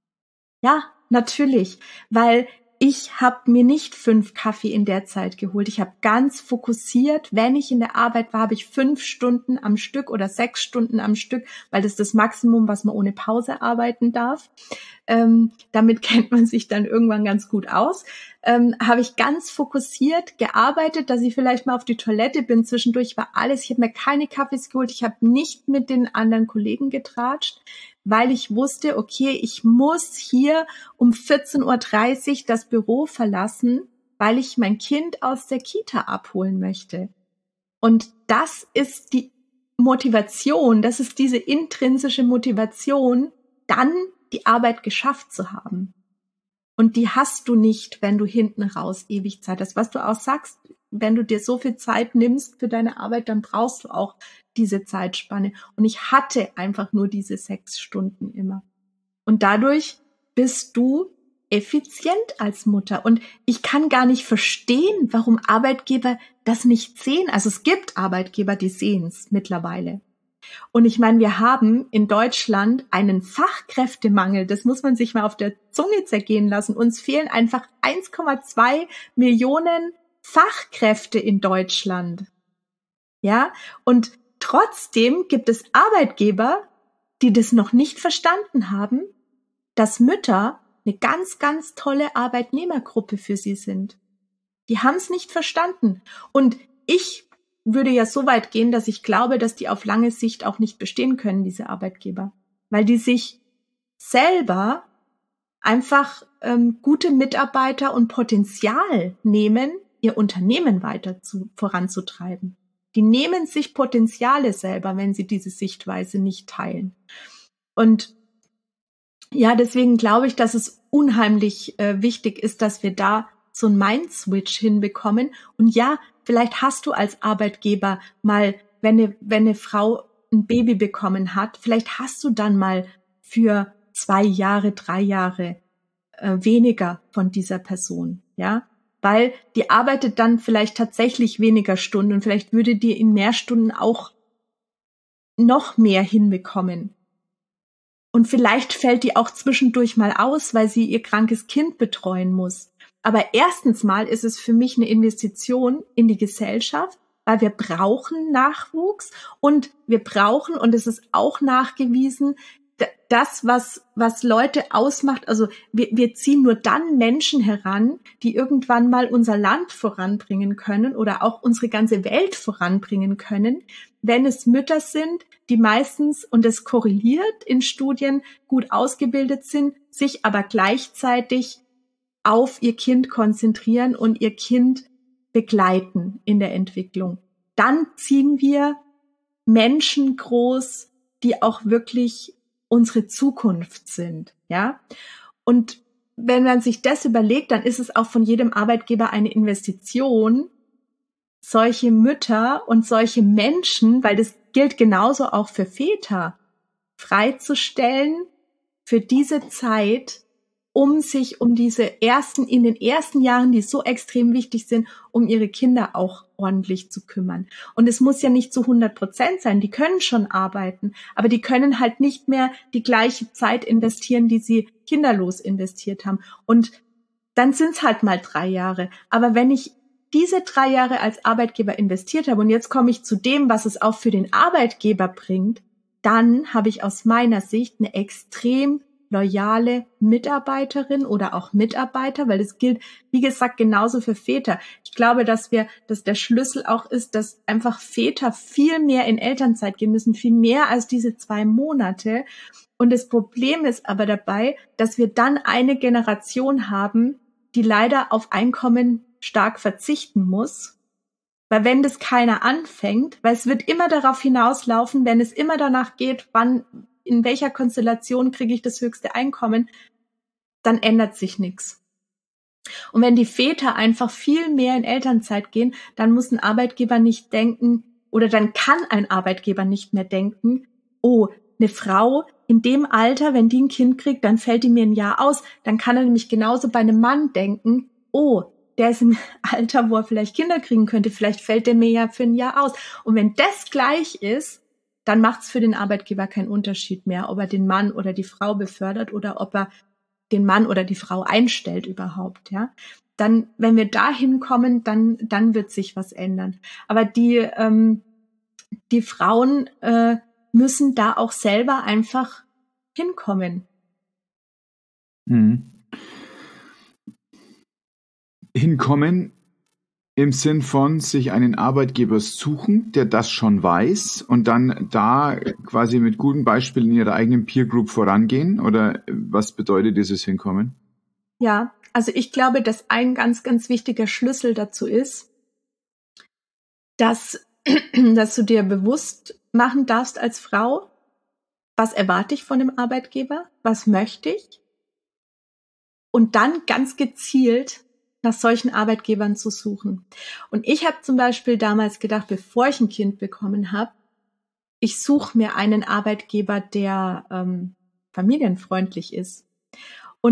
Ja, natürlich, weil ich habe mir nicht fünf Kaffee in der Zeit geholt. Ich habe ganz fokussiert, wenn ich in der Arbeit war, habe ich fünf Stunden am Stück oder sechs Stunden am Stück, weil das ist das Maximum, was man ohne Pause arbeiten darf. Ähm, damit kennt man sich dann irgendwann ganz gut aus. Ähm, habe ich ganz fokussiert gearbeitet, dass ich vielleicht mal auf die Toilette bin. Zwischendurch war alles. Ich habe mir keine Kaffees geholt. Ich habe nicht mit den anderen Kollegen getratscht, weil ich wusste, okay, ich muss hier um vierzehn Uhr dreißig das Büro verlassen, weil ich mein Kind aus der Kita abholen möchte. Und das ist die Motivation, das ist diese intrinsische Motivation, dann die Arbeit geschafft zu haben. Und die hast du nicht, wenn du hinten raus ewig Zeit hast. Was du auch sagst, wenn du dir so viel Zeit nimmst für deine Arbeit, dann brauchst du auch diese Zeitspanne. Und ich hatte einfach nur diese sechs Stunden immer. Und dadurch bist du effizient als Mutter. Und ich kann gar nicht verstehen, warum Arbeitgeber das nicht sehen. Also es gibt Arbeitgeber, die sehen es mittlerweile. Und ich meine, wir haben in Deutschland einen Fachkräftemangel. Das muss man sich mal auf der Zunge zergehen lassen. Uns fehlen einfach eins Komma zwei Millionen Fachkräfte in Deutschland. Ja, und trotzdem gibt es Arbeitgeber, die das noch nicht verstanden haben, dass Mütter eine ganz, ganz tolle Arbeitnehmergruppe für sie sind. Die haben es nicht verstanden. Und ich würde ja so weit gehen, dass ich glaube, dass die auf lange Sicht auch nicht bestehen können, diese Arbeitgeber. Weil die sich selber einfach ähm, gute Mitarbeiter und Potenzial nehmen, ihr Unternehmen weiter zu, voranzutreiben. Die nehmen sich Potenziale selber, wenn sie diese Sichtweise nicht teilen. Und ja, deswegen glaube ich, dass es unheimlich äh, wichtig ist, dass wir da so einen Mind-Switch hinbekommen. Und ja, vielleicht hast du als Arbeitgeber mal, wenn eine, wenn eine Frau ein Baby bekommen hat, vielleicht hast du dann mal für zwei Jahre, drei Jahre äh, weniger von dieser Person, ja, weil die arbeitet dann vielleicht tatsächlich weniger Stunden und vielleicht würde die in mehr Stunden auch noch mehr hinbekommen. Und vielleicht fällt die auch zwischendurch mal aus, weil sie ihr krankes Kind betreuen muss. Aber erstens mal ist es für mich eine Investition in die Gesellschaft, weil wir brauchen Nachwuchs und wir brauchen, und es ist auch nachgewiesen, das, was, was Leute ausmacht, also wir, wir ziehen nur dann Menschen heran, die irgendwann mal unser Land voranbringen können oder auch unsere ganze Welt voranbringen können, wenn es Mütter sind, die meistens, und es korreliert in Studien, gut ausgebildet sind, sich aber gleichzeitig auf ihr Kind konzentrieren und ihr Kind begleiten in der Entwicklung. Dann ziehen wir Menschen groß, die auch wirklich unsere Zukunft sind, ja. Und wenn man sich das überlegt, dann ist es auch von jedem Arbeitgeber eine Investition, solche Mütter und solche Menschen, weil das gilt genauso auch für Väter, freizustellen für diese Zeit, um sich um diese ersten, in den ersten Jahren, die so extrem wichtig sind, um ihre Kinder auch ordentlich zu kümmern. Und es muss ja nicht zu hundert Prozent sein, die können schon arbeiten, aber die können halt nicht mehr die gleiche Zeit investieren, die sie kinderlos investiert haben. Und dann sind es halt mal drei Jahre. Aber wenn ich diese drei Jahre als Arbeitgeber investiert habe und jetzt komme ich zu dem, was es auch für den Arbeitgeber bringt, dann habe ich aus meiner Sicht eine extrem loyale Mitarbeiterin oder auch Mitarbeiter, weil das gilt, wie gesagt, genauso für Väter. Ich glaube, dass wir, dass der Schlüssel auch ist, dass einfach Väter viel mehr in Elternzeit gehen müssen, viel mehr als diese zwei Monate. Und das Problem ist aber dabei, dass wir dann eine Generation haben, die leider auf Einkommen stark verzichten muss. Weil wenn das keiner anfängt, weil es wird immer darauf hinauslaufen, wenn es immer danach geht, wann, in welcher Konstellation kriege ich das höchste Einkommen, dann ändert sich nichts. Und wenn die Väter einfach viel mehr in Elternzeit gehen, dann muss ein Arbeitgeber nicht denken, oder dann kann ein Arbeitgeber nicht mehr denken, oh, eine Frau in dem Alter, wenn die ein Kind kriegt, dann fällt die mir ein Jahr aus. Dann kann er nämlich genauso bei einem Mann denken, oh, der ist im Alter, wo er vielleicht Kinder kriegen könnte, vielleicht fällt der mir ja für ein Jahr aus. Und wenn das gleich ist, dann macht es für den Arbeitgeber keinen Unterschied mehr, ob er den Mann oder die Frau befördert oder ob er den Mann oder die Frau einstellt überhaupt, ja. Dann, wenn wir da hinkommen, dann, dann wird sich was ändern. Aber die, ähm, die Frauen äh, müssen da auch selber einfach hinkommen. Mhm. Hinkommen im Sinn von sich einen Arbeitgeber suchen, der das schon weiß und dann da quasi mit guten Beispielen in ihrer eigenen Peer Group vorangehen? Oder was bedeutet dieses Hinkommen? Ja, also ich glaube, dass ein ganz, ganz wichtiger Schlüssel dazu ist, dass, dass du dir bewusst machen darfst als Frau, was erwarte ich von dem Arbeitgeber, was möchte ich, und dann ganz gezielt nach solchen Arbeitgebern zu suchen. Und ich habe zum Beispiel damals gedacht, bevor ich ein Kind bekommen habe, ich suche mir einen Arbeitgeber, der ähm, familienfreundlich ist. Und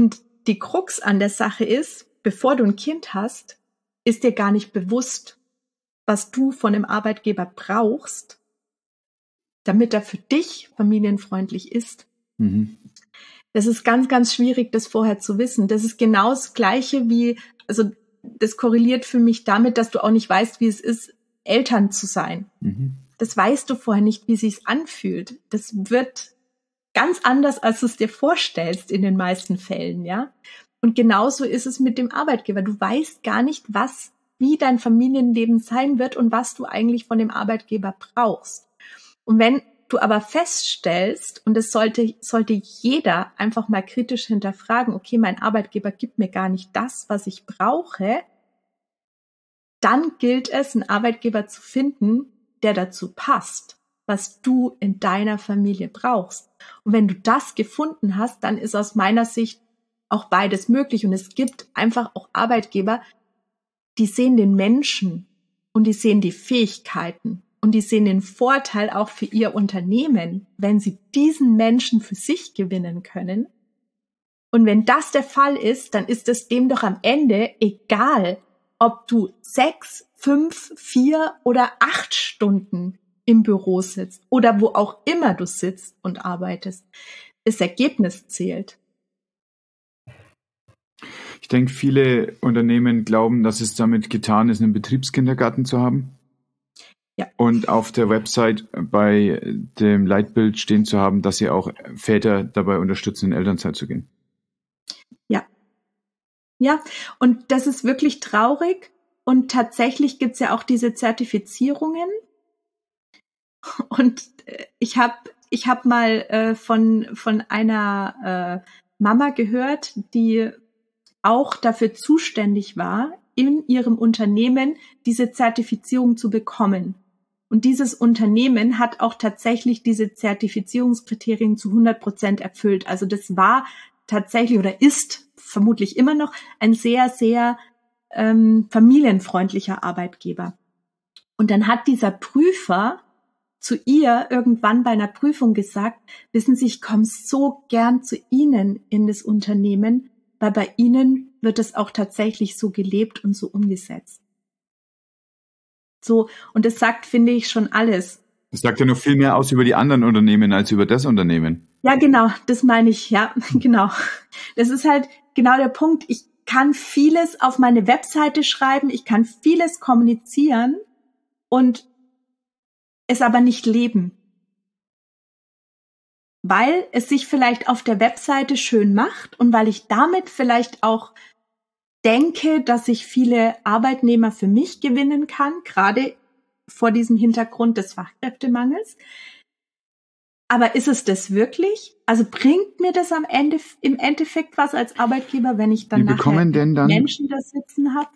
die Krux an der Sache ist, bevor du ein Kind hast, ist dir gar nicht bewusst, was du von dem Arbeitgeber brauchst, damit er für dich familienfreundlich ist. Mhm. Das ist ganz, ganz schwierig, das vorher zu wissen. Das ist genau das Gleiche wie, also das korreliert für mich damit, dass du auch nicht weißt, wie es ist, Eltern zu sein. Mhm. Das weißt du vorher nicht, wie es sich anfühlt. Das wird ganz anders, als du es dir vorstellst in den meisten Fällen, ja. Und genauso ist es mit dem Arbeitgeber. Du weißt gar nicht, was, wie dein Familienleben sein wird und was du eigentlich von dem Arbeitgeber brauchst. Und wenn du aber feststellst, und das sollte, sollte jeder einfach mal kritisch hinterfragen, okay, mein Arbeitgeber gibt mir gar nicht das, was ich brauche, dann gilt es, einen Arbeitgeber zu finden, der dazu passt, was du in deiner Familie brauchst. Und wenn du das gefunden hast, dann ist aus meiner Sicht auch beides möglich. Und es gibt einfach auch Arbeitgeber, die sehen den Menschen und die sehen die Fähigkeiten und die sehen den Vorteil auch für ihr Unternehmen, wenn sie diesen Menschen für sich gewinnen können. Und wenn das der Fall ist, dann ist es dem doch am Ende egal, ob du sechs, fünf, vier oder acht Stunden im Büro sitzt oder wo auch immer du sitzt und arbeitest. Das Ergebnis zählt. Ich denke, viele Unternehmen glauben, dass es damit getan ist, einen Betriebskindergarten zu haben. Ja. Und auf der Website bei dem Leitbild stehen zu haben, dass sie auch Väter dabei unterstützen, in Elternzeit zu gehen. Ja. Ja, und das ist wirklich traurig. Und tatsächlich gibt's ja auch diese Zertifizierungen. Und ich habe ich hab mal äh, von, von einer äh, Mama gehört, die auch dafür zuständig war, in ihrem Unternehmen diese Zertifizierung zu bekommen. Und dieses Unternehmen hat auch tatsächlich diese Zertifizierungskriterien zu hundert Prozent erfüllt. Also das war tatsächlich oder ist vermutlich immer noch ein sehr, sehr ähm, familienfreundlicher Arbeitgeber. Und dann hat dieser Prüfer zu ihr irgendwann bei einer Prüfung gesagt, wissen Sie, ich komme so gern zu Ihnen in das Unternehmen, weil bei Ihnen wird es auch tatsächlich so gelebt und so umgesetzt. So, und das sagt, finde ich, schon alles. Das sagt ja noch viel mehr aus über die anderen Unternehmen als über das Unternehmen. Ja, genau, das meine ich, ja, genau. Das ist halt genau der Punkt. Ich kann vieles auf meine Webseite schreiben, ich kann vieles kommunizieren und es aber nicht leben. Weil es sich vielleicht auf der Webseite schön macht und weil ich damit vielleicht auch denke, dass ich viele Arbeitnehmer für mich gewinnen kann, gerade vor diesem Hintergrund des Fachkräftemangels. Aber ist es das wirklich? Also bringt mir das am Ende im Endeffekt was als Arbeitgeber, wenn ich dann wie nachher denn dann, Menschen da sitzen habe?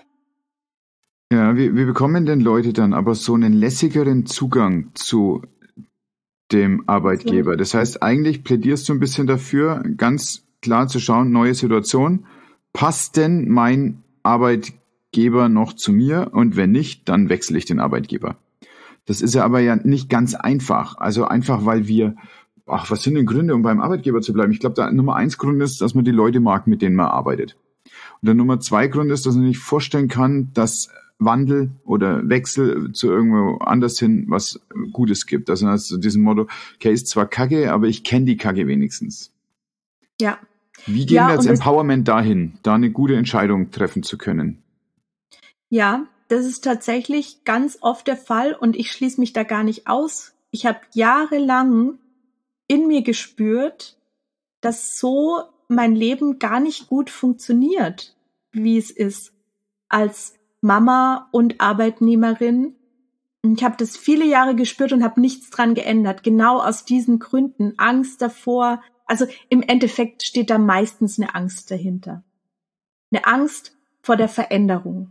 Ja, wie, wie bekommen denn Leute dann aber so einen lässigeren Zugang zu dem Arbeitgeber? Das heißt, eigentlich plädierst du ein bisschen dafür, ganz klar zu schauen, neue Situation, passt denn mein Arbeitgeber noch zu mir? Und wenn nicht, dann wechsle ich den Arbeitgeber. Das ist ja aber ja nicht ganz einfach. Also einfach, weil wir, ach, was sind denn Gründe, um beim Arbeitgeber zu bleiben? Ich glaube, der Nummer eins Grund ist, dass man die Leute mag, mit denen man arbeitet. Und der Nummer zwei Grund ist, dass man nicht vorstellen kann, dass Wandel oder Wechsel zu irgendwo anders hin was Gutes gibt. Also zu diesem Motto, okay, ist zwar Kacke, aber ich kenne die Kacke wenigstens. Ja. Wie gehen ja, wir als Empowerment dahin, da eine gute Entscheidung treffen zu können? Ja, das ist tatsächlich ganz oft der Fall und ich schließe mich da gar nicht aus. Ich habe jahrelang in mir gespürt, dass so mein Leben gar nicht gut funktioniert, wie es ist, als Mama und Arbeitnehmerin. Ich habe das viele Jahre gespürt und habe nichts dran geändert. Genau aus diesen Gründen. Angst davor. Also im Endeffekt steht da meistens eine Angst dahinter. Eine Angst vor der Veränderung.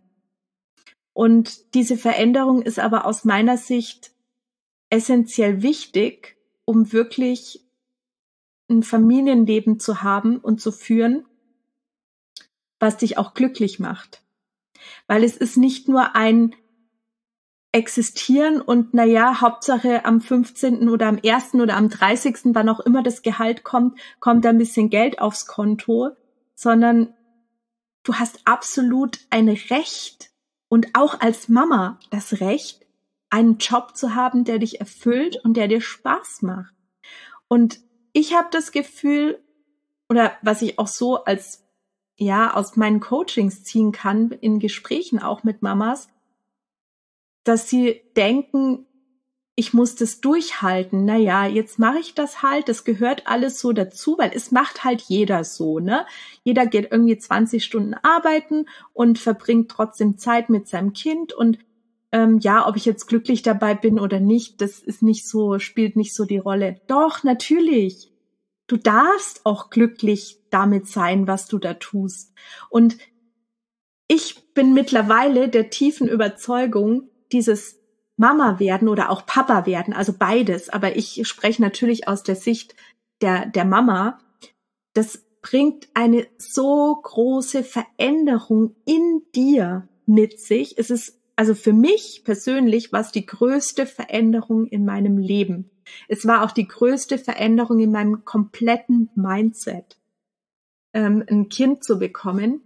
Und diese Veränderung ist aber aus meiner Sicht essentiell wichtig, um wirklich ein Familienleben zu haben und zu führen, was dich auch glücklich macht. Weil es ist nicht nur ein Existieren und naja, Hauptsache am fünfzehnten oder am ersten oder am dreißigsten, wann auch immer das Gehalt kommt, kommt ein bisschen Geld aufs Konto, sondern du hast absolut ein Recht und auch als Mama das Recht, einen Job zu haben, der dich erfüllt und der dir Spaß macht. Und ich habe das Gefühl, oder was ich auch so als, ja, aus meinen Coachings ziehen kann, in Gesprächen auch mit Mamas, dass sie denken, ich muss das durchhalten. Naja, jetzt mache ich das halt, das gehört alles so dazu, weil es macht halt jeder so, ne? Jeder geht irgendwie zwanzig Stunden arbeiten und verbringt trotzdem Zeit mit seinem Kind und ähm, ja, ob ich jetzt glücklich dabei bin oder nicht, das ist nicht so, spielt nicht so die Rolle. Doch, natürlich. Du darfst auch glücklich damit sein, was du da tust. Und ich bin mittlerweile der tiefen Überzeugung, dieses Mama werden oder auch Papa werden, also beides, aber ich spreche natürlich aus der Sicht der, der Mama, das bringt eine so große Veränderung in dir mit sich. Es ist also für mich persönlich war es die größte Veränderung in meinem Leben. Es war auch die größte Veränderung in meinem kompletten Mindset, ähm, ein Kind zu bekommen.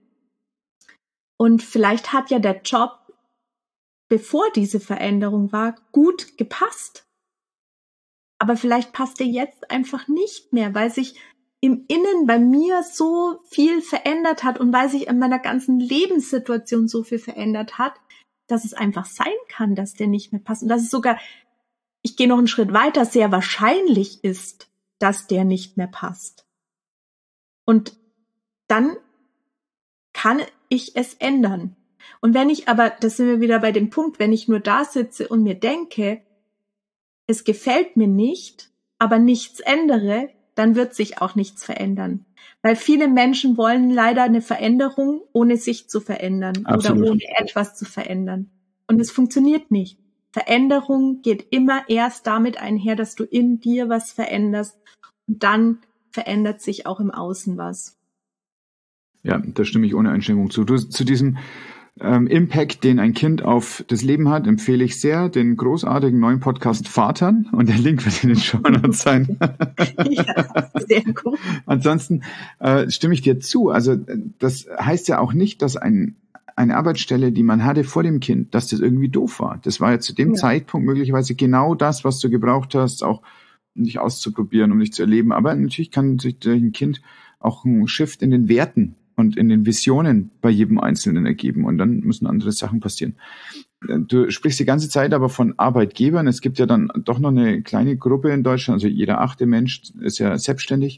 Und vielleicht hat ja der Job, bevor diese Veränderung war, gut gepasst. Aber vielleicht passt er jetzt einfach nicht mehr, weil sich im Innen bei mir so viel verändert hat und weil sich in meiner ganzen Lebenssituation so viel verändert hat, dass es einfach sein kann, dass der nicht mehr passt. Und dass es sogar, ich gehe noch einen Schritt weiter, sehr wahrscheinlich ist, dass der nicht mehr passt. Und dann kann ich es ändern. Und wenn ich aber, das sind wir wieder bei dem Punkt, wenn ich nur da sitze und mir denke, es gefällt mir nicht, aber nichts ändere, dann wird sich auch nichts verändern. Weil viele Menschen wollen leider eine Veränderung, ohne sich zu verändern. Absolut. Oder ohne etwas zu verändern. Und es funktioniert nicht. Veränderung geht immer erst damit einher, dass du in dir was veränderst. Und dann verändert sich auch im Außen was. Ja, da stimme ich ohne Einschränkung zu. Du, zu diesem ähm, Impact, den ein Kind auf das Leben hat, empfehle ich sehr den großartigen neuen Podcast Vatern. Und der Link wird in den Shownotes sein. Ja, sehr gut. Ansonsten äh, stimme ich dir zu. Also das heißt ja auch nicht, dass ein eine Arbeitsstelle, die man hatte vor dem Kind, dass das irgendwie doof war. Das war ja zu dem ja. Zeitpunkt möglicherweise genau das, was du gebraucht hast, auch um dich auszuprobieren, um dich zu erleben. Aber natürlich kann sich durch ein Kind auch ein Shift in den Werten und in den Visionen bei jedem Einzelnen ergeben. Und dann müssen andere Sachen passieren. Du sprichst die ganze Zeit aber von Arbeitgebern. Es gibt ja dann doch noch eine kleine Gruppe in Deutschland. Also jeder achte Mensch ist ja selbstständig.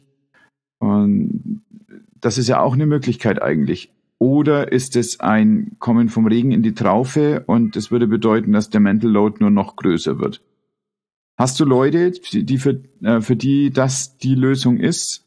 Und das ist ja auch eine Möglichkeit eigentlich. Oder ist es ein Kommen vom Regen in die Traufe und das würde bedeuten, dass der Mental Load nur noch größer wird? Hast du Leute, die für, für die das die Lösung ist?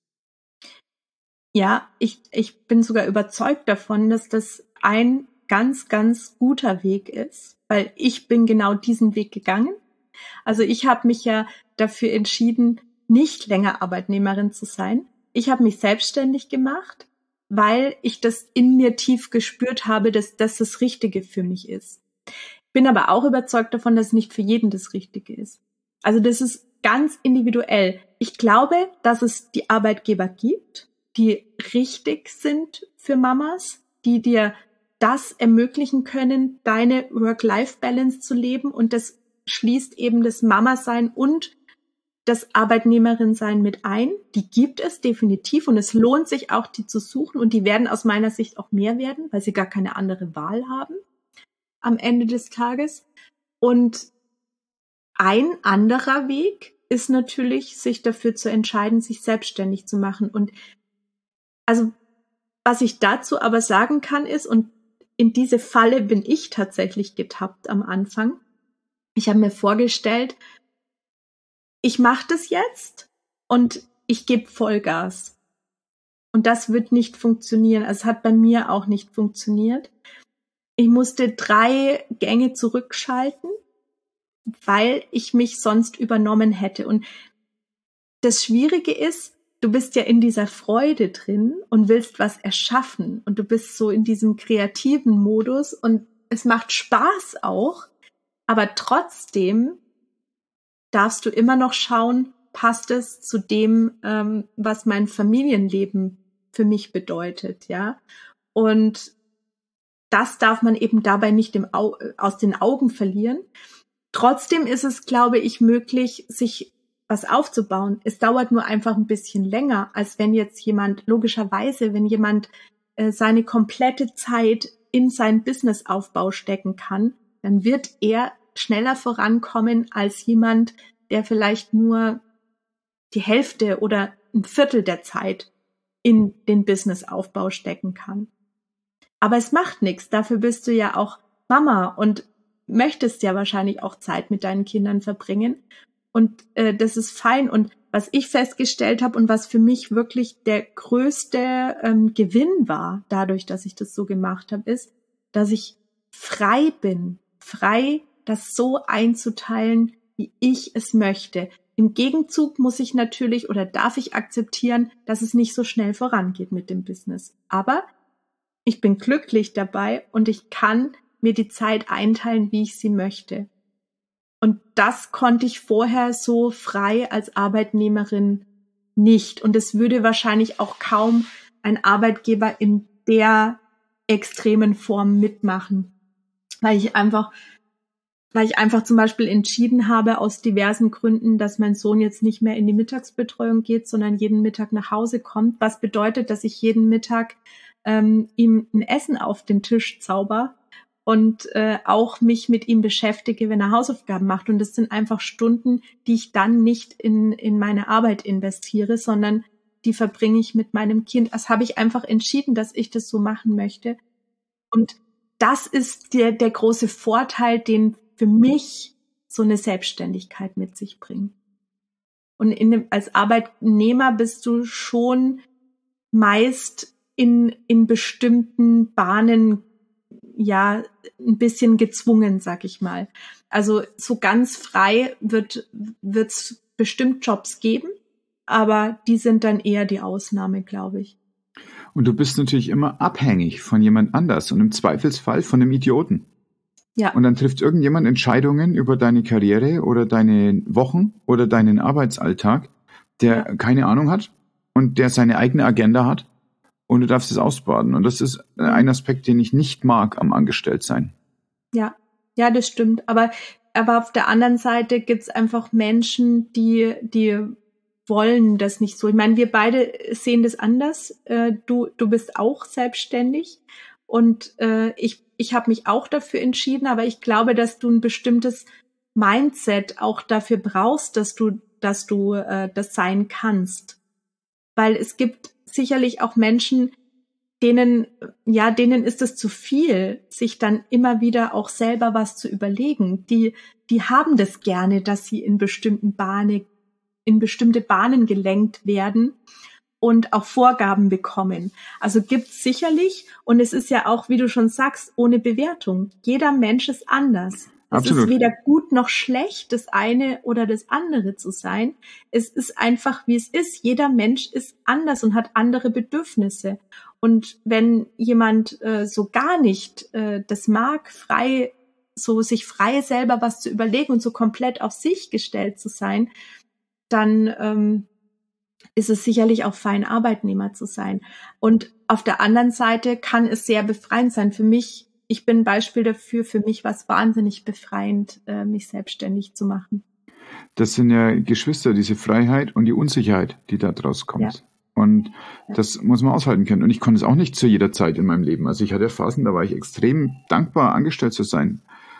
Ja, ich, ich bin sogar überzeugt davon, dass das ein ganz, ganz guter Weg ist, weil ich bin genau diesen Weg gegangen. Also ich habe mich ja dafür entschieden, nicht länger Arbeitnehmerin zu sein. Ich habe mich selbstständig gemacht, weil ich das in mir tief gespürt habe, dass das das Richtige für mich ist. Bin aber auch überzeugt davon, dass es nicht für jeden das Richtige ist. Also das ist ganz individuell. Ich glaube, dass es die Arbeitgeber gibt, die richtig sind für Mamas, die dir das ermöglichen können, deine Work-Life-Balance zu leben. Und das schließt eben das Mama-Sein und das Arbeitnehmerin-Sein mit ein. Die gibt es definitiv und es lohnt sich auch, die zu suchen. Und die werden aus meiner Sicht auch mehr werden, weil sie gar keine andere Wahl haben am Ende des Tages. Und ein anderer Weg ist natürlich, sich dafür zu entscheiden, sich selbstständig zu machen. Und also, was ich dazu aber sagen kann ist, und in diese Falle bin ich tatsächlich getappt am Anfang. Ich habe mir vorgestellt, ich mache das jetzt und ich gebe Vollgas. Und das wird nicht funktionieren. Also es hat bei mir auch nicht funktioniert. Ich musste drei Gänge zurückschalten, weil ich mich sonst übernommen hätte. Und das Schwierige ist, du bist ja in dieser Freude drin und willst was erschaffen. Und du bist so in diesem kreativen Modus und es macht Spaß auch. Aber trotzdem darfst du immer noch schauen, passt es zu dem, ähm, was mein Familienleben für mich bedeutet, ja. Und das darf man eben dabei nicht im Au- aus den Augen verlieren. Trotzdem ist es, glaube ich, möglich, sich was aufzubauen. Es dauert nur einfach ein bisschen länger, als wenn jetzt jemand, logischerweise, wenn jemand äh, seine komplette Zeit in seinen Businessaufbau stecken kann, dann wird er schneller vorankommen als jemand, der vielleicht nur die Hälfte oder ein Viertel der Zeit in den Businessaufbau stecken kann. Aber es macht nichts. Dafür bist du ja auch Mama und möchtest ja wahrscheinlich auch Zeit mit deinen Kindern verbringen. Und äh, das ist fein. Und was ich festgestellt habe und was für mich wirklich der größte ähm, Gewinn war, dadurch, dass ich das so gemacht habe, ist, dass ich frei bin. Frei, das so einzuteilen, wie ich es möchte. Im Gegenzug muss ich natürlich oder darf ich akzeptieren, dass es nicht so schnell vorangeht mit dem Business. Aber ich bin glücklich dabei und ich kann mir die Zeit einteilen, wie ich sie möchte. Und das konnte ich vorher so frei als Arbeitnehmerin nicht. Und es würde wahrscheinlich auch kaum ein Arbeitgeber in der extremen Form mitmachen, weil ich einfach, weil ich einfach zum Beispiel entschieden habe aus diversen Gründen, dass mein Sohn jetzt nicht mehr in die Mittagsbetreuung geht, sondern jeden Mittag nach Hause kommt. Was bedeutet, dass ich jeden Mittag ähm, ihm ein Essen auf den Tisch zauber und äh, auch mich mit ihm beschäftige, wenn er Hausaufgaben macht. Und das sind einfach Stunden, die ich dann nicht in in meine Arbeit investiere, sondern die verbringe ich mit meinem Kind. Das habe ich einfach entschieden, dass ich das so machen möchte. Und das ist der der große Vorteil, den für mich so eine Selbstständigkeit mit sich bringt. Und in dem, als Arbeitnehmer bist du schon meist in in bestimmten Bahnen ja ein bisschen gezwungen, sag ich mal. Also so ganz frei wird wird's bestimmt Jobs geben, aber die sind dann eher die Ausnahme, glaube ich. Und du bist natürlich immer abhängig von jemand anders und im Zweifelsfall von einem Idioten. Ja. Und dann trifft irgendjemand Entscheidungen über deine Karriere oder deine Wochen oder deinen Arbeitsalltag, der Ja. keine Ahnung hat und der seine eigene Agenda hat. Und du darfst es ausbaden. Und das ist ein Aspekt, den ich nicht mag am Angestelltsein. Ja, ja, das stimmt. Aber, aber auf der anderen Seite gibt's einfach Menschen, die, die wollen das nicht so. Ich meine, wir beide sehen das anders. Äh, du, du bist auch selbstständig und äh, ich, ich habe mich auch dafür entschieden. Aber ich glaube, dass du ein bestimmtes Mindset auch dafür brauchst, dass du, dass du äh, das sein kannst. Weil es gibt sicherlich auch Menschen, denen, ja, denen ist es zu viel, sich dann immer wieder auch selber was zu überlegen. Die, die haben das gerne, dass sie in bestimmten Bahnen, in bestimmte Bahnen gelenkt werden und auch Vorgaben bekommen. Also gibt's sicherlich, und es ist ja auch, wie du schon sagst, ohne Bewertung. Jeder Mensch ist anders. Absolut. Es ist weder gut noch schlecht, das eine oder das andere zu sein. Es ist einfach, wie es ist. Jeder Mensch ist anders und hat andere Bedürfnisse. Und wenn jemand äh, so gar nicht äh, das mag, frei, so sich frei selber was zu überlegen und so komplett auf sich gestellt zu sein, dann ähm, ist es sicherlich auch fein, Arbeitnehmer zu sein. Und auf der anderen Seite kann es sehr befreiend sein. Für mich, ich bin ein Beispiel dafür, für mich war es wahnsinnig befreiend, äh, mich selbstständig zu machen. Das sind ja Geschwister, diese Freiheit und die Unsicherheit, die da draus kommt. Ja. Und das muss man aushalten können. Und ich konnte es auch nicht zu jeder Zeit in meinem Leben. Also ich hatte Phasen, da war ich extrem dankbar, angestellt zu sein.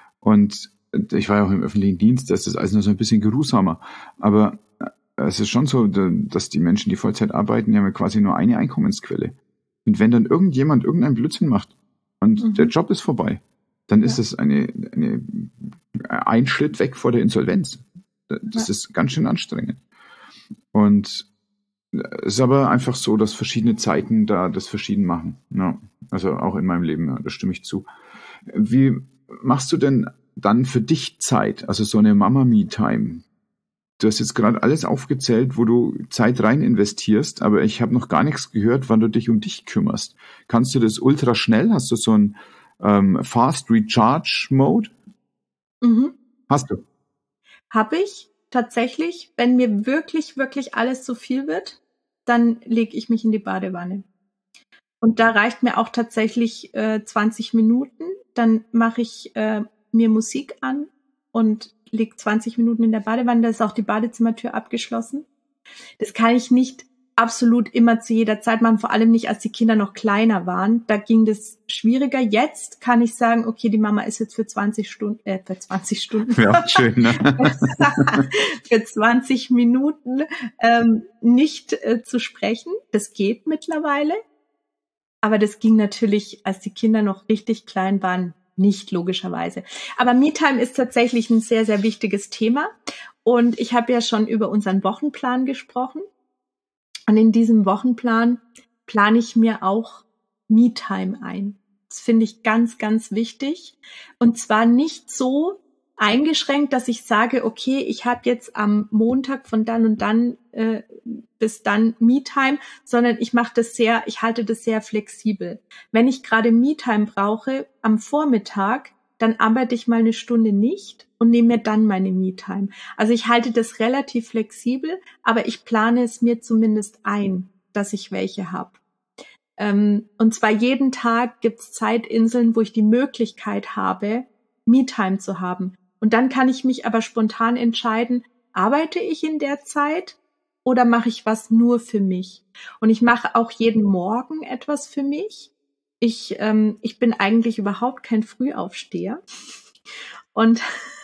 Und ich war ja auch im öffentlichen Dienst, da ist das alles nur so ein bisschen geruhsamer. Aber es ist schon so, dass die Menschen, die Vollzeit arbeiten, die haben ja quasi nur eine Einkommensquelle. Und wenn dann irgendjemand irgendeinen Blödsinn macht und mhm. der Job ist vorbei, dann ist es ja. eine, eine, ein Schritt weg vor der Insolvenz. Das ja. ist ganz schön anstrengend. Und es ist aber einfach so, dass verschiedene Zeiten da das verschieden machen. Ja, also auch in meinem Leben, ja, da stimme ich zu. Wie machst du denn dann für dich Zeit, also so eine Mama-Me-Time? Du hast jetzt gerade alles aufgezählt, wo du Zeit rein investierst, aber ich habe noch gar nichts gehört, wann du dich um dich kümmerst. Kannst du das ultra schnell? Hast du so einen ähm, Fast Recharge Mode? Mhm. Hast du? Habe ich tatsächlich. Wenn mir wirklich, wirklich alles zu viel wird, dann lege ich mich in die Badewanne. Und da reicht mir auch tatsächlich äh, zwanzig Minuten. Dann mache ich äh, mir Musik an und liege zwanzig Minuten in der Badewanne. Da ist auch die Badezimmertür abgeschlossen. Das kann ich nicht absolut immer zu jeder Zeit machen, vor allem nicht, als die Kinder noch kleiner waren. Da ging das schwieriger. Jetzt kann ich sagen, okay, die Mama ist jetzt für zwanzig Stunden, äh, für zwanzig Stunden. Ja, schön, ne? für zwanzig Minuten ähm, nicht äh, zu sprechen. Das geht mittlerweile. Aber das ging natürlich, als die Kinder noch richtig klein waren, nicht, logischerweise. Aber Me-Time ist tatsächlich ein sehr, sehr wichtiges Thema. Und ich habe ja schon über unseren Wochenplan gesprochen. Und in diesem Wochenplan plane ich mir auch Me-Time ein. Das finde ich ganz, ganz wichtig. Und zwar nicht so eingeschränkt, dass ich sage, okay, ich habe jetzt am Montag von dann und dann äh, bis dann Me-Time, sondern ich mache das sehr, ich halte das sehr flexibel. Wenn ich gerade Me-Time brauche am Vormittag, dann arbeite ich mal eine Stunde nicht und nehme mir dann meine Me-Time. Also ich halte das relativ flexibel, aber ich plane es mir zumindest ein, dass ich welche habe. Ähm, und zwar jeden Tag gibt's Zeitinseln, wo ich die Möglichkeit habe, Me-Time zu haben. Und dann kann ich mich aber spontan entscheiden, arbeite ich in der Zeit oder mache ich was nur für mich? Und ich mache auch jeden Morgen etwas für mich. Ich, ähm, ich bin eigentlich überhaupt kein Frühaufsteher und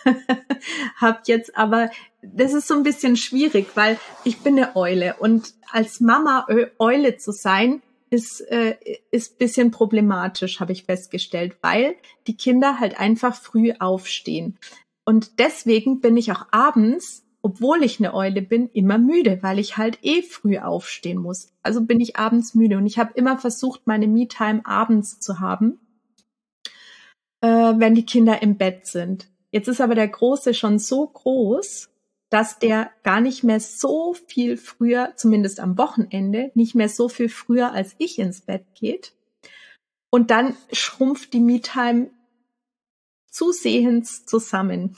habe jetzt aber, das ist so ein bisschen schwierig, weil ich bin eine Eule und als Mama Eule zu sein, ist äh, ist ein bisschen problematisch, habe ich festgestellt, weil die Kinder halt einfach früh aufstehen. Und deswegen bin ich auch abends, obwohl ich eine Eule bin, immer müde, weil ich halt eh früh aufstehen muss. Also bin ich abends müde. Und ich habe immer versucht, meine Me-Time abends zu haben, äh, wenn die Kinder im Bett sind. Jetzt ist aber der Große schon so groß, dass der gar nicht mehr so viel früher, zumindest am Wochenende, nicht mehr so viel früher als ich ins Bett geht. Und dann schrumpft die Me-Time zusehends zusammen.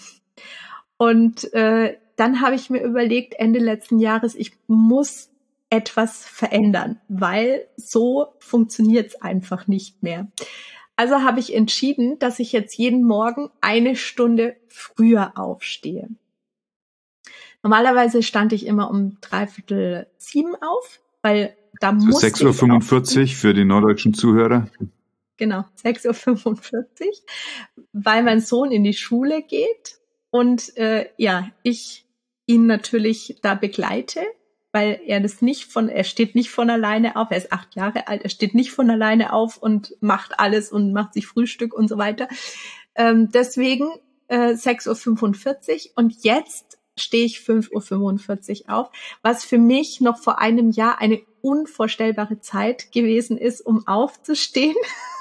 Und äh, dann habe ich mir überlegt, Ende letzten Jahres, ich muss etwas verändern, weil so funktioniert es einfach nicht mehr. Also habe ich entschieden, dass ich jetzt jeden Morgen eine Stunde früher aufstehe. Normalerweise stand ich immer um dreiviertel sieben auf, weil da so muss sechs Uhr fünfundvierzig für die norddeutschen Zuhörer. Genau, sechs Uhr fünfundvierzig, weil mein Sohn in die Schule geht und äh, ja, ich ihn natürlich da begleite, weil er das nicht von, er steht nicht von alleine auf, er ist acht Jahre alt, er steht nicht von alleine auf und macht alles und macht sich Frühstück und so weiter. Ähm, deswegen äh, sechs Uhr fünfundvierzig und jetzt stehe ich fünf Uhr fünfundvierzig auf, was für mich noch vor einem Jahr eine unvorstellbare Zeit gewesen ist, um aufzustehen.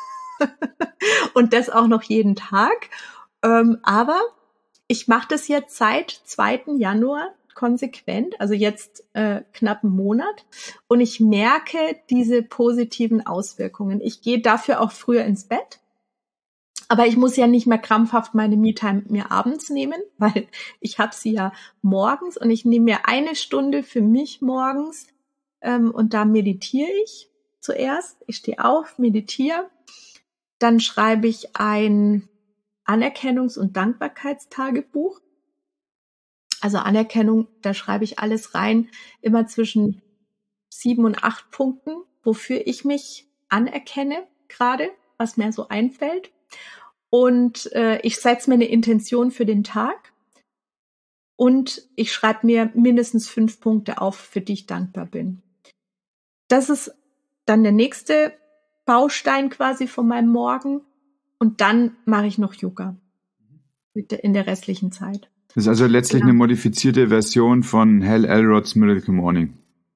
Und das auch noch jeden Tag. Ähm, aber ich mache das jetzt seit zweiten Januar konsequent, also jetzt äh, knapp einen Monat. Und ich merke diese positiven Auswirkungen. Ich gehe dafür auch früher ins Bett. Aber ich muss ja nicht mehr krampfhaft meine Me-Time mir abends nehmen, weil ich habe sie ja morgens und ich nehme mir eine Stunde für mich morgens ähm, und da meditiere ich zuerst. Ich stehe auf, meditiere. Dann schreibe ich ein Anerkennungs- und Dankbarkeitstagebuch. Also Anerkennung, da schreibe ich alles rein, immer zwischen sieben und acht Punkten, wofür ich mich anerkenne gerade, was mir so einfällt. Und äh, ich setze mir eine Intention für den Tag und ich schreibe mir mindestens fünf Punkte auf, für die ich dankbar bin. Das ist dann der nächste Baustein quasi von meinem Morgen und dann mache ich noch Yoga in der restlichen Zeit. Das ist also letztlich genau eine modifizierte Version von Hal Elrod's Miracle Morning.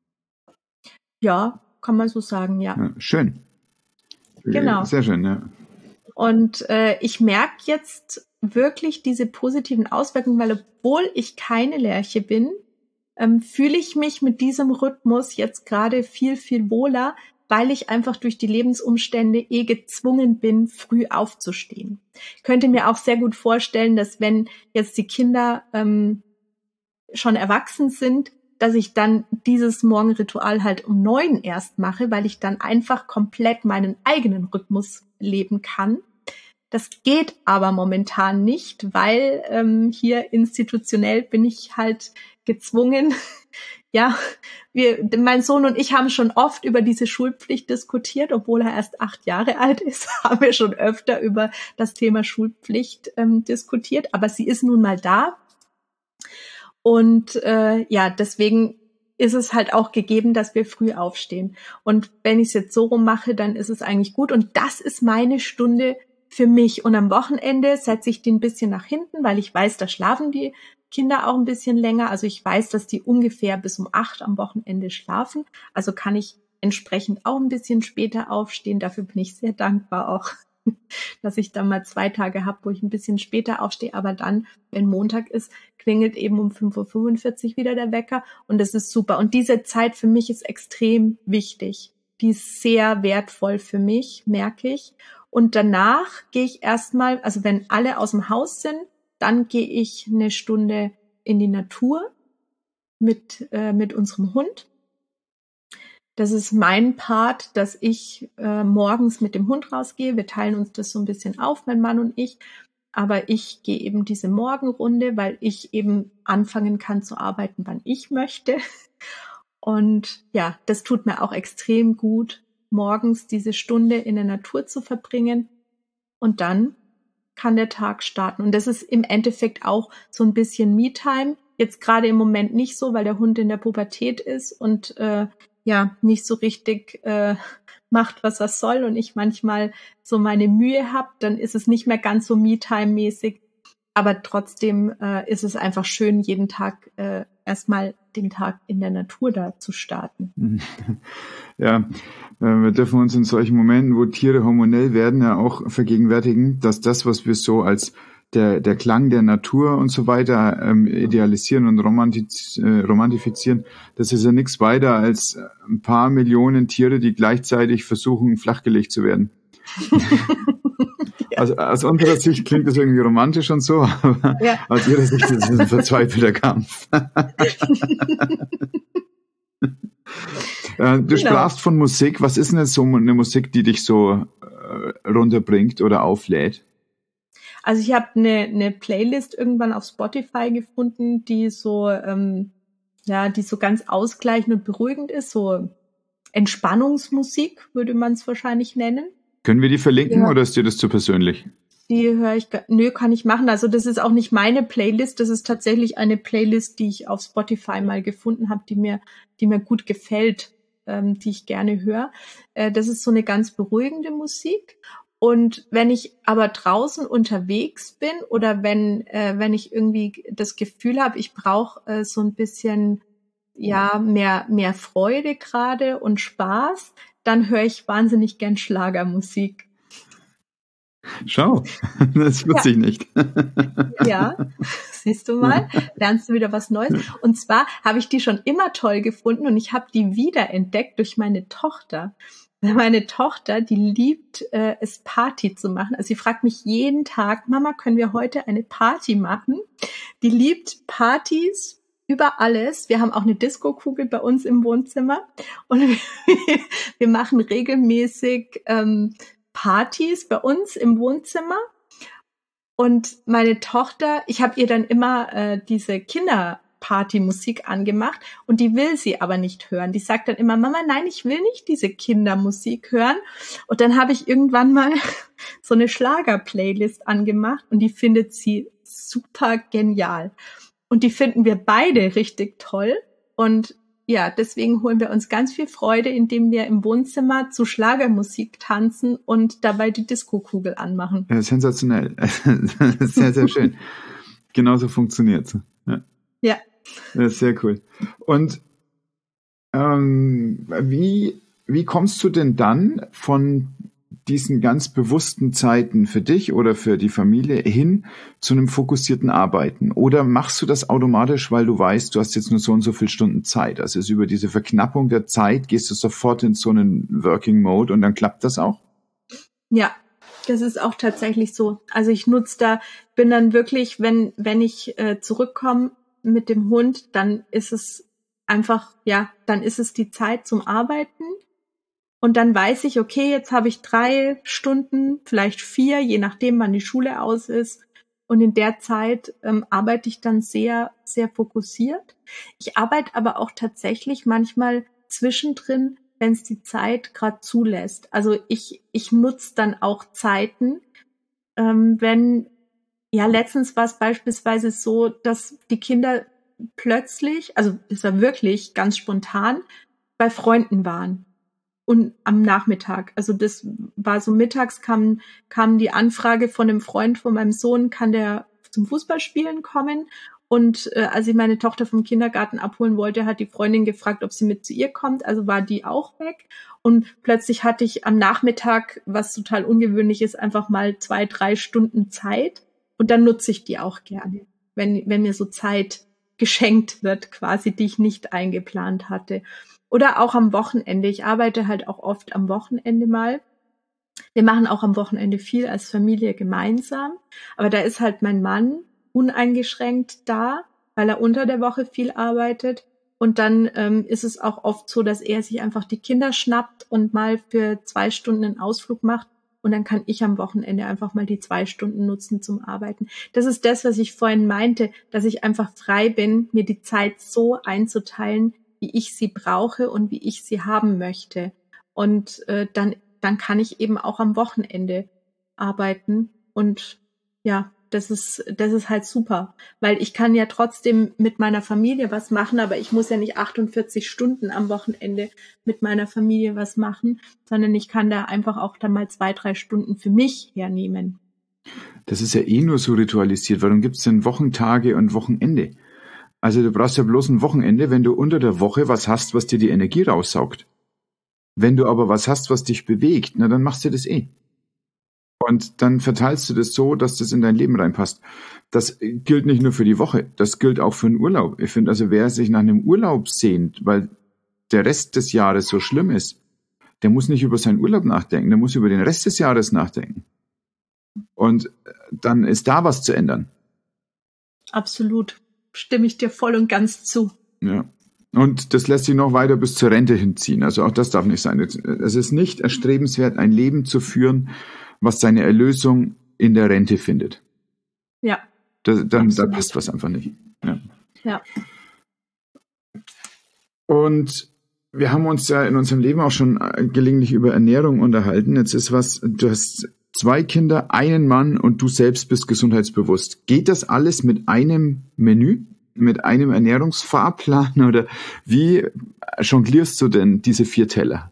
Ja, kann man so sagen, ja. ja schön. Genau. Sehr schön, ja. Und äh, ich merke jetzt wirklich diese positiven Auswirkungen, weil obwohl ich keine Lerche bin, ähm, fühle ich mich mit diesem Rhythmus jetzt gerade viel, viel wohler, weil ich einfach durch die Lebensumstände eh gezwungen bin, früh aufzustehen. Ich könnte mir auch sehr gut vorstellen, dass wenn jetzt die Kinder ähm, schon erwachsen sind, dass ich dann dieses Morgenritual halt um neun erst mache, weil ich dann einfach komplett meinen eigenen Rhythmus leben kann. Das geht aber momentan nicht, weil ähm, hier institutionell bin ich halt gezwungen. Ja, wir, mein Sohn und ich haben schon oft über diese Schulpflicht diskutiert, obwohl er erst acht Jahre alt ist, haben wir schon öfter über das Thema Schulpflicht ähm, diskutiert. Aber sie ist nun mal da. Und äh, ja, deswegen ist es halt auch gegeben, dass wir früh aufstehen. Und wenn ich es jetzt so rum mache, dann ist es eigentlich gut. Und das ist meine Stunde für mich. Und am Wochenende setze ich die ein bisschen nach hinten, weil ich weiß, da schlafen die Kinder auch ein bisschen länger. Also ich weiß, dass die ungefähr bis um acht am Wochenende schlafen. Also kann ich entsprechend auch ein bisschen später aufstehen. Dafür bin ich sehr dankbar auch, dass ich dann mal zwei Tage habe, wo ich ein bisschen später aufstehe. Aber dann, wenn Montag ist, klingelt eben um fünf Uhr fünfundvierzig wieder der Wecker. Und das ist super. Und diese Zeit für mich ist extrem wichtig. Die ist sehr wertvoll für mich, merke ich. Und danach gehe ich erstmal, also wenn alle aus dem Haus sind, dann gehe ich eine Stunde in die Natur mit, äh, mit unserem Hund. Das ist mein Part, dass ich äh, morgens mit dem Hund rausgehe. Wir teilen uns das so ein bisschen auf, mein Mann und ich. Aber ich gehe eben diese Morgenrunde, weil ich eben anfangen kann zu arbeiten, wann ich möchte. Und ja, das tut mir auch extrem gut, morgens diese Stunde in der Natur zu verbringen. Und dann kann der Tag starten. Und das ist im Endeffekt auch so ein bisschen Me-Time. Jetzt gerade im Moment nicht so, weil der Hund in der Pubertät ist und äh, ja nicht so richtig äh, macht, was er soll und ich manchmal so meine Mühe habe, dann ist es nicht mehr ganz so Me-Time-mäßig. Aber trotzdem äh, ist es einfach schön, jeden Tag äh, erstmal den Tag in der Natur da zu starten. Ja, wir dürfen uns in solchen Momenten, wo Tiere hormonell werden, ja auch vergegenwärtigen, dass das, was wir so als der der Klang der Natur und so weiter ähm, idealisieren und romantiz, äh, romantifizieren, das ist ja nichts weiter als ein paar Millionen Tiere, die gleichzeitig versuchen, flachgelegt zu werden. Ja. Also aus unserer Sicht klingt das irgendwie romantisch und so, aber ja. Aus ihrer Sicht ist es ein verzweifelter Kampf. Du genau. sprachst von Musik. Was ist denn jetzt so eine Musik, die dich so äh, runterbringt oder auflädt? Also ich habe eine, eine Playlist irgendwann auf Spotify gefunden, die so ähm, ja, die so ganz ausgleichend und beruhigend ist, so Entspannungsmusik würde man es wahrscheinlich nennen. Können wir die verlinken ja. Oder ist dir das zu persönlich? Die höre ich, nö, kann ich machen. Also das ist auch nicht meine Playlist, das ist tatsächlich eine Playlist, die ich auf Spotify mal gefunden habe, die mir, die mir gut gefällt, ähm, die ich gerne höre. Äh, das ist so eine ganz beruhigende Musik. Und wenn ich aber draußen unterwegs bin oder wenn, äh, wenn ich irgendwie das Gefühl habe, ich brauche äh, so ein bisschen, ja, mehr, mehr Freude gerade und Spaß, dann höre ich wahnsinnig gern Schlagermusik. Schau, das wusste ja. ich nicht. Ja, siehst du mal, lernst du wieder was Neues. Und zwar habe ich die schon immer toll gefunden und ich habe die wiederentdeckt durch meine Tochter. Meine Tochter, die liebt äh, es, Party zu machen. Also sie fragt mich jeden Tag, Mama, können wir heute eine Party machen? Die liebt Partys über alles. Wir haben auch eine Disco-Kugel bei uns im Wohnzimmer und wir, wir machen regelmäßig ähm, Partys bei uns im Wohnzimmer. Und meine Tochter, ich habe ihr dann immer äh, diese Kinderparty-Musik angemacht und die will sie aber nicht hören. Die sagt dann immer, Mama, nein, ich will nicht diese Kindermusik hören. Und dann habe ich irgendwann mal so eine Schlager-Playlist angemacht und die findet sie super genial. Und die finden wir beide richtig toll. Und ja, deswegen holen wir uns ganz viel Freude, indem wir im Wohnzimmer zu Schlagermusik tanzen und dabei die Disco-Kugel anmachen. Ja, sensationell. Sehr, sehr schön. Genauso funktioniert's. Ja. Ja. Ja, sehr cool. Und ähm, wie, wie kommst du denn dann von diesen ganz bewussten Zeiten für dich oder für die Familie hin zu einem fokussierten Arbeiten? Oder machst du das automatisch, weil du weißt, du hast jetzt nur so und so viele Stunden Zeit? Also ist über diese Verknappung der Zeit gehst du sofort in so einen Working Mode und dann klappt das auch? Ja, das ist auch tatsächlich so. Also ich nutze da, bin dann wirklich, wenn wenn ich äh, zurückkomme mit dem Hund, dann ist es einfach, ja, dann ist es die Zeit zum Arbeiten. Und dann weiß ich, okay, jetzt habe ich drei Stunden, vielleicht vier, je nachdem, wann die Schule aus ist. Und in der Zeit ähm, arbeite ich dann sehr, sehr fokussiert. Ich arbeite aber auch tatsächlich manchmal zwischendrin, wenn es die Zeit gerade zulässt. Also ich, ich nutze dann auch Zeiten, ähm, wenn, ja, letztens war es beispielsweise so, dass die Kinder plötzlich, also es war wirklich ganz spontan, bei Freunden waren. Und am Nachmittag, also das war so mittags, kam, kam die Anfrage von einem Freund von meinem Sohn, kann der zum Fußballspielen kommen? Und äh, als ich meine Tochter vom Kindergarten abholen wollte, hat die Freundin gefragt, ob sie mit zu ihr kommt. Also war die auch weg. Und plötzlich hatte ich am Nachmittag, was total ungewöhnlich ist, einfach mal zwei, drei Stunden Zeit. Und dann nutze ich die auch gerne, wenn, wenn mir so Zeit geschenkt wird, quasi, die ich nicht eingeplant hatte. Oder auch am Wochenende. Ich arbeite halt auch oft am Wochenende mal. Wir machen auch am Wochenende viel als Familie gemeinsam. Aber da ist halt mein Mann uneingeschränkt da, weil er unter der Woche viel arbeitet. Und dann ähm, ist es auch oft so, dass er sich einfach die Kinder schnappt und mal für zwei Stunden einen Ausflug macht. Und dann kann ich am Wochenende einfach mal die zwei Stunden nutzen zum Arbeiten. Das ist das, was ich vorhin meinte, dass ich einfach frei bin, mir die Zeit so einzuteilen, wie ich sie brauche und wie ich sie haben möchte. Und äh, dann, dann kann ich eben auch am Wochenende arbeiten. Und ja, das ist, das ist halt super, weil ich kann ja trotzdem mit meiner Familie was machen, aber ich muss ja nicht achtundvierzig Stunden am Wochenende mit meiner Familie was machen, sondern ich kann da einfach auch dann mal zwei, drei Stunden für mich hernehmen. Das ist ja eh nur so ritualisiert. Warum gibt es denn Wochentage und Wochenende? Also du brauchst ja bloß ein Wochenende, wenn du unter der Woche was hast, was dir die Energie raussaugt. Wenn du aber was hast, was dich bewegt, na dann machst du das eh. Und dann verteilst du das so, dass das in dein Leben reinpasst. Das gilt nicht nur für die Woche, das gilt auch für einen Urlaub. Ich finde also, wer sich nach einem Urlaub sehnt, weil der Rest des Jahres so schlimm ist, der muss nicht über seinen Urlaub nachdenken, der muss über den Rest des Jahres nachdenken. Und dann ist da was zu ändern. Absolut. Stimme ich dir voll und ganz zu. Ja. Und das lässt sich noch weiter bis zur Rente hinziehen. Also auch das darf nicht sein. Es ist nicht erstrebenswert, ein Leben zu führen, was seine Erlösung in der Rente findet. Ja. Da, dann, da passt was einfach nicht. Ja. Ja. Und wir haben uns ja in unserem Leben auch schon gelegentlich über Ernährung unterhalten. Jetzt ist was, du hast zwei Kinder, einen Mann und du selbst bist gesundheitsbewusst. Geht das alles mit einem Menü, mit einem Ernährungsfahrplan oder wie jonglierst du denn diese vier Teller?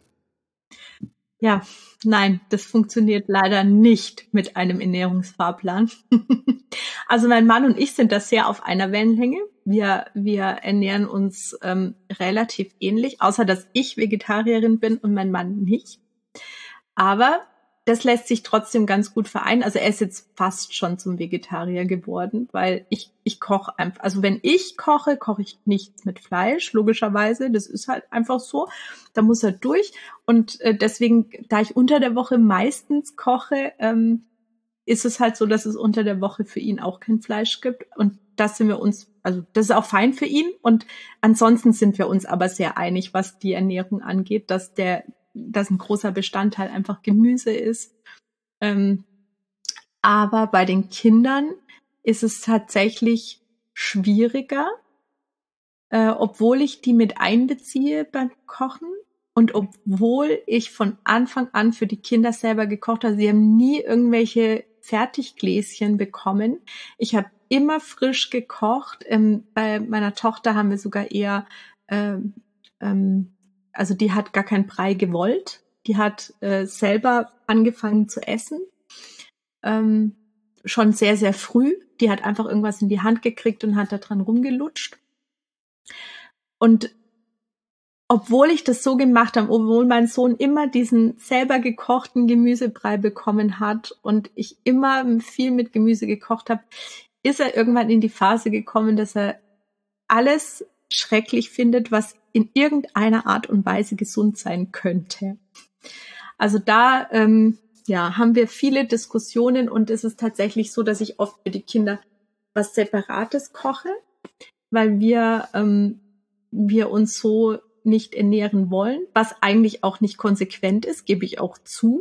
Ja, nein, das funktioniert leider nicht mit einem Ernährungsfahrplan. Also mein Mann und ich sind da sehr auf einer Wellenlänge. Wir, wir ernähren uns ähm, relativ ähnlich, außer dass ich Vegetarierin bin und mein Mann nicht. Aber das lässt sich trotzdem ganz gut vereinen. Also er ist jetzt fast schon zum Vegetarier geworden, weil ich ich koche einfach. Also wenn ich koche, koche ich nichts mit Fleisch, logischerweise. Das ist halt einfach so. Da muss er durch. Und äh, deswegen, da ich unter der Woche meistens koche, ähm, ist es halt so, dass es unter der Woche für ihn auch kein Fleisch gibt. Und das sind wir uns, also das ist auch fein für ihn. Und ansonsten sind wir uns aber sehr einig, was die Ernährung angeht, dass der dass ein großer Bestandteil einfach Gemüse ist. Ähm, aber bei den Kindern ist es tatsächlich schwieriger, äh, obwohl ich die mit einbeziehe beim Kochen und obwohl ich von Anfang an für die Kinder selber gekocht habe. Sie haben nie irgendwelche Fertiggläschen bekommen. Ich habe immer frisch gekocht. Ähm, bei meiner Tochter haben wir sogar eher ähm, ähm, also die hat gar keinen Brei gewollt. Die hat äh, selber angefangen zu essen. Ähm, schon sehr, sehr früh. Die hat einfach irgendwas in die Hand gekriegt und hat da dran rumgelutscht. Und obwohl ich das so gemacht habe, obwohl mein Sohn immer diesen selber gekochten Gemüsebrei bekommen hat und ich immer viel mit Gemüse gekocht habe, ist er irgendwann in die Phase gekommen, dass er alles schrecklich findet, was in irgendeiner Art und Weise gesund sein könnte. Also da ähm, ja, haben wir viele Diskussionen und es ist tatsächlich so, dass ich oft für die Kinder was Separates koche, weil wir ähm, wir uns so nicht ernähren wollen, was eigentlich auch nicht konsequent ist, gebe ich auch zu.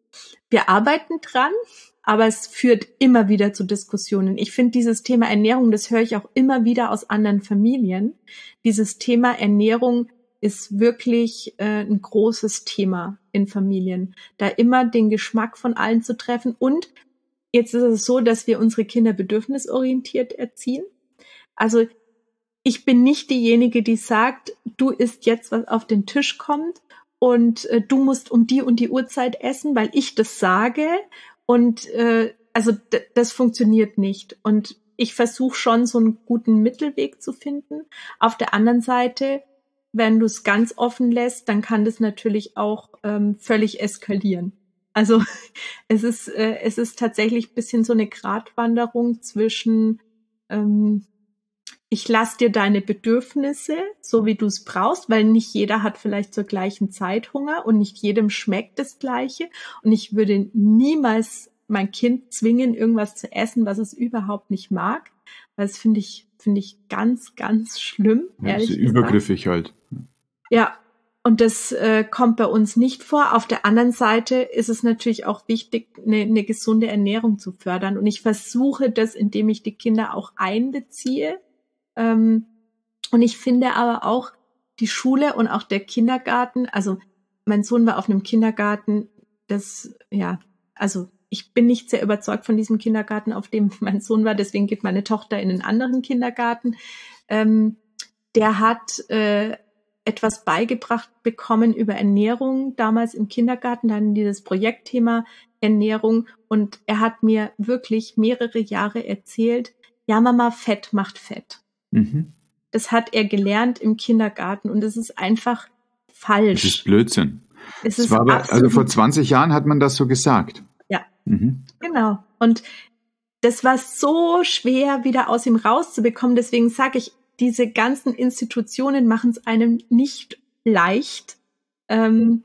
Wir arbeiten dran, aber es führt immer wieder zu Diskussionen. Ich finde dieses Thema Ernährung, das höre ich auch immer wieder aus anderen Familien. Dieses Thema Ernährung ist wirklich äh, ein großes Thema in Familien, da immer den Geschmack von allen zu treffen. Und jetzt ist es so, dass wir unsere Kinder bedürfnisorientiert erziehen. Also ich bin nicht diejenige, die sagt, du isst jetzt, was auf den Tisch kommt und äh, du musst um die und die Uhrzeit essen, weil ich das sage. Und äh, also d- das funktioniert nicht. Und ich versuche schon, so einen guten Mittelweg zu finden. Auf der anderen Seite, wenn du es ganz offen lässt, dann kann das natürlich auch ähm, völlig eskalieren. Also es ist äh, es ist tatsächlich ein bisschen so eine Gratwanderung zwischen ähm, ich lasse dir deine Bedürfnisse, so wie du es brauchst, weil nicht jeder hat vielleicht zur gleichen Zeit Hunger und nicht jedem schmeckt das Gleiche. Und ich würde niemals mein Kind zwingen, irgendwas zu essen, was es überhaupt nicht mag. Weil das finde ich, finde ich ganz, ganz schlimm, Ja, ehrlich das ist gesagt. übergriffig halt. Ja, und das äh, kommt bei uns nicht vor. Auf der anderen Seite ist es natürlich auch wichtig, eine, eine gesunde Ernährung zu fördern. Und ich versuche das, indem ich die Kinder auch einbeziehe. Ähm, und ich finde aber auch die Schule und auch der Kindergarten, also mein Sohn war auf einem Kindergarten, das, ja, also ich bin nicht sehr überzeugt von diesem Kindergarten, auf dem mein Sohn war, deswegen geht meine Tochter in einen anderen Kindergarten. Ähm, der hat äh, etwas beigebracht bekommen über Ernährung damals im Kindergarten, dann dieses Projektthema Ernährung, und er hat mir wirklich mehrere Jahre erzählt, ja Mama, Fett macht Fett. Mhm. Das hat er gelernt im Kindergarten und es ist einfach falsch. Das ist Blödsinn. Es Das ist war aber, absolut, also vor zwanzig Jahren hat man das so gesagt. ja, Mhm. genau. Und das war so schwer, wieder aus ihm rauszubekommen. Deswegen sage ich, diese ganzen Institutionen machen es einem nicht leicht, ähm,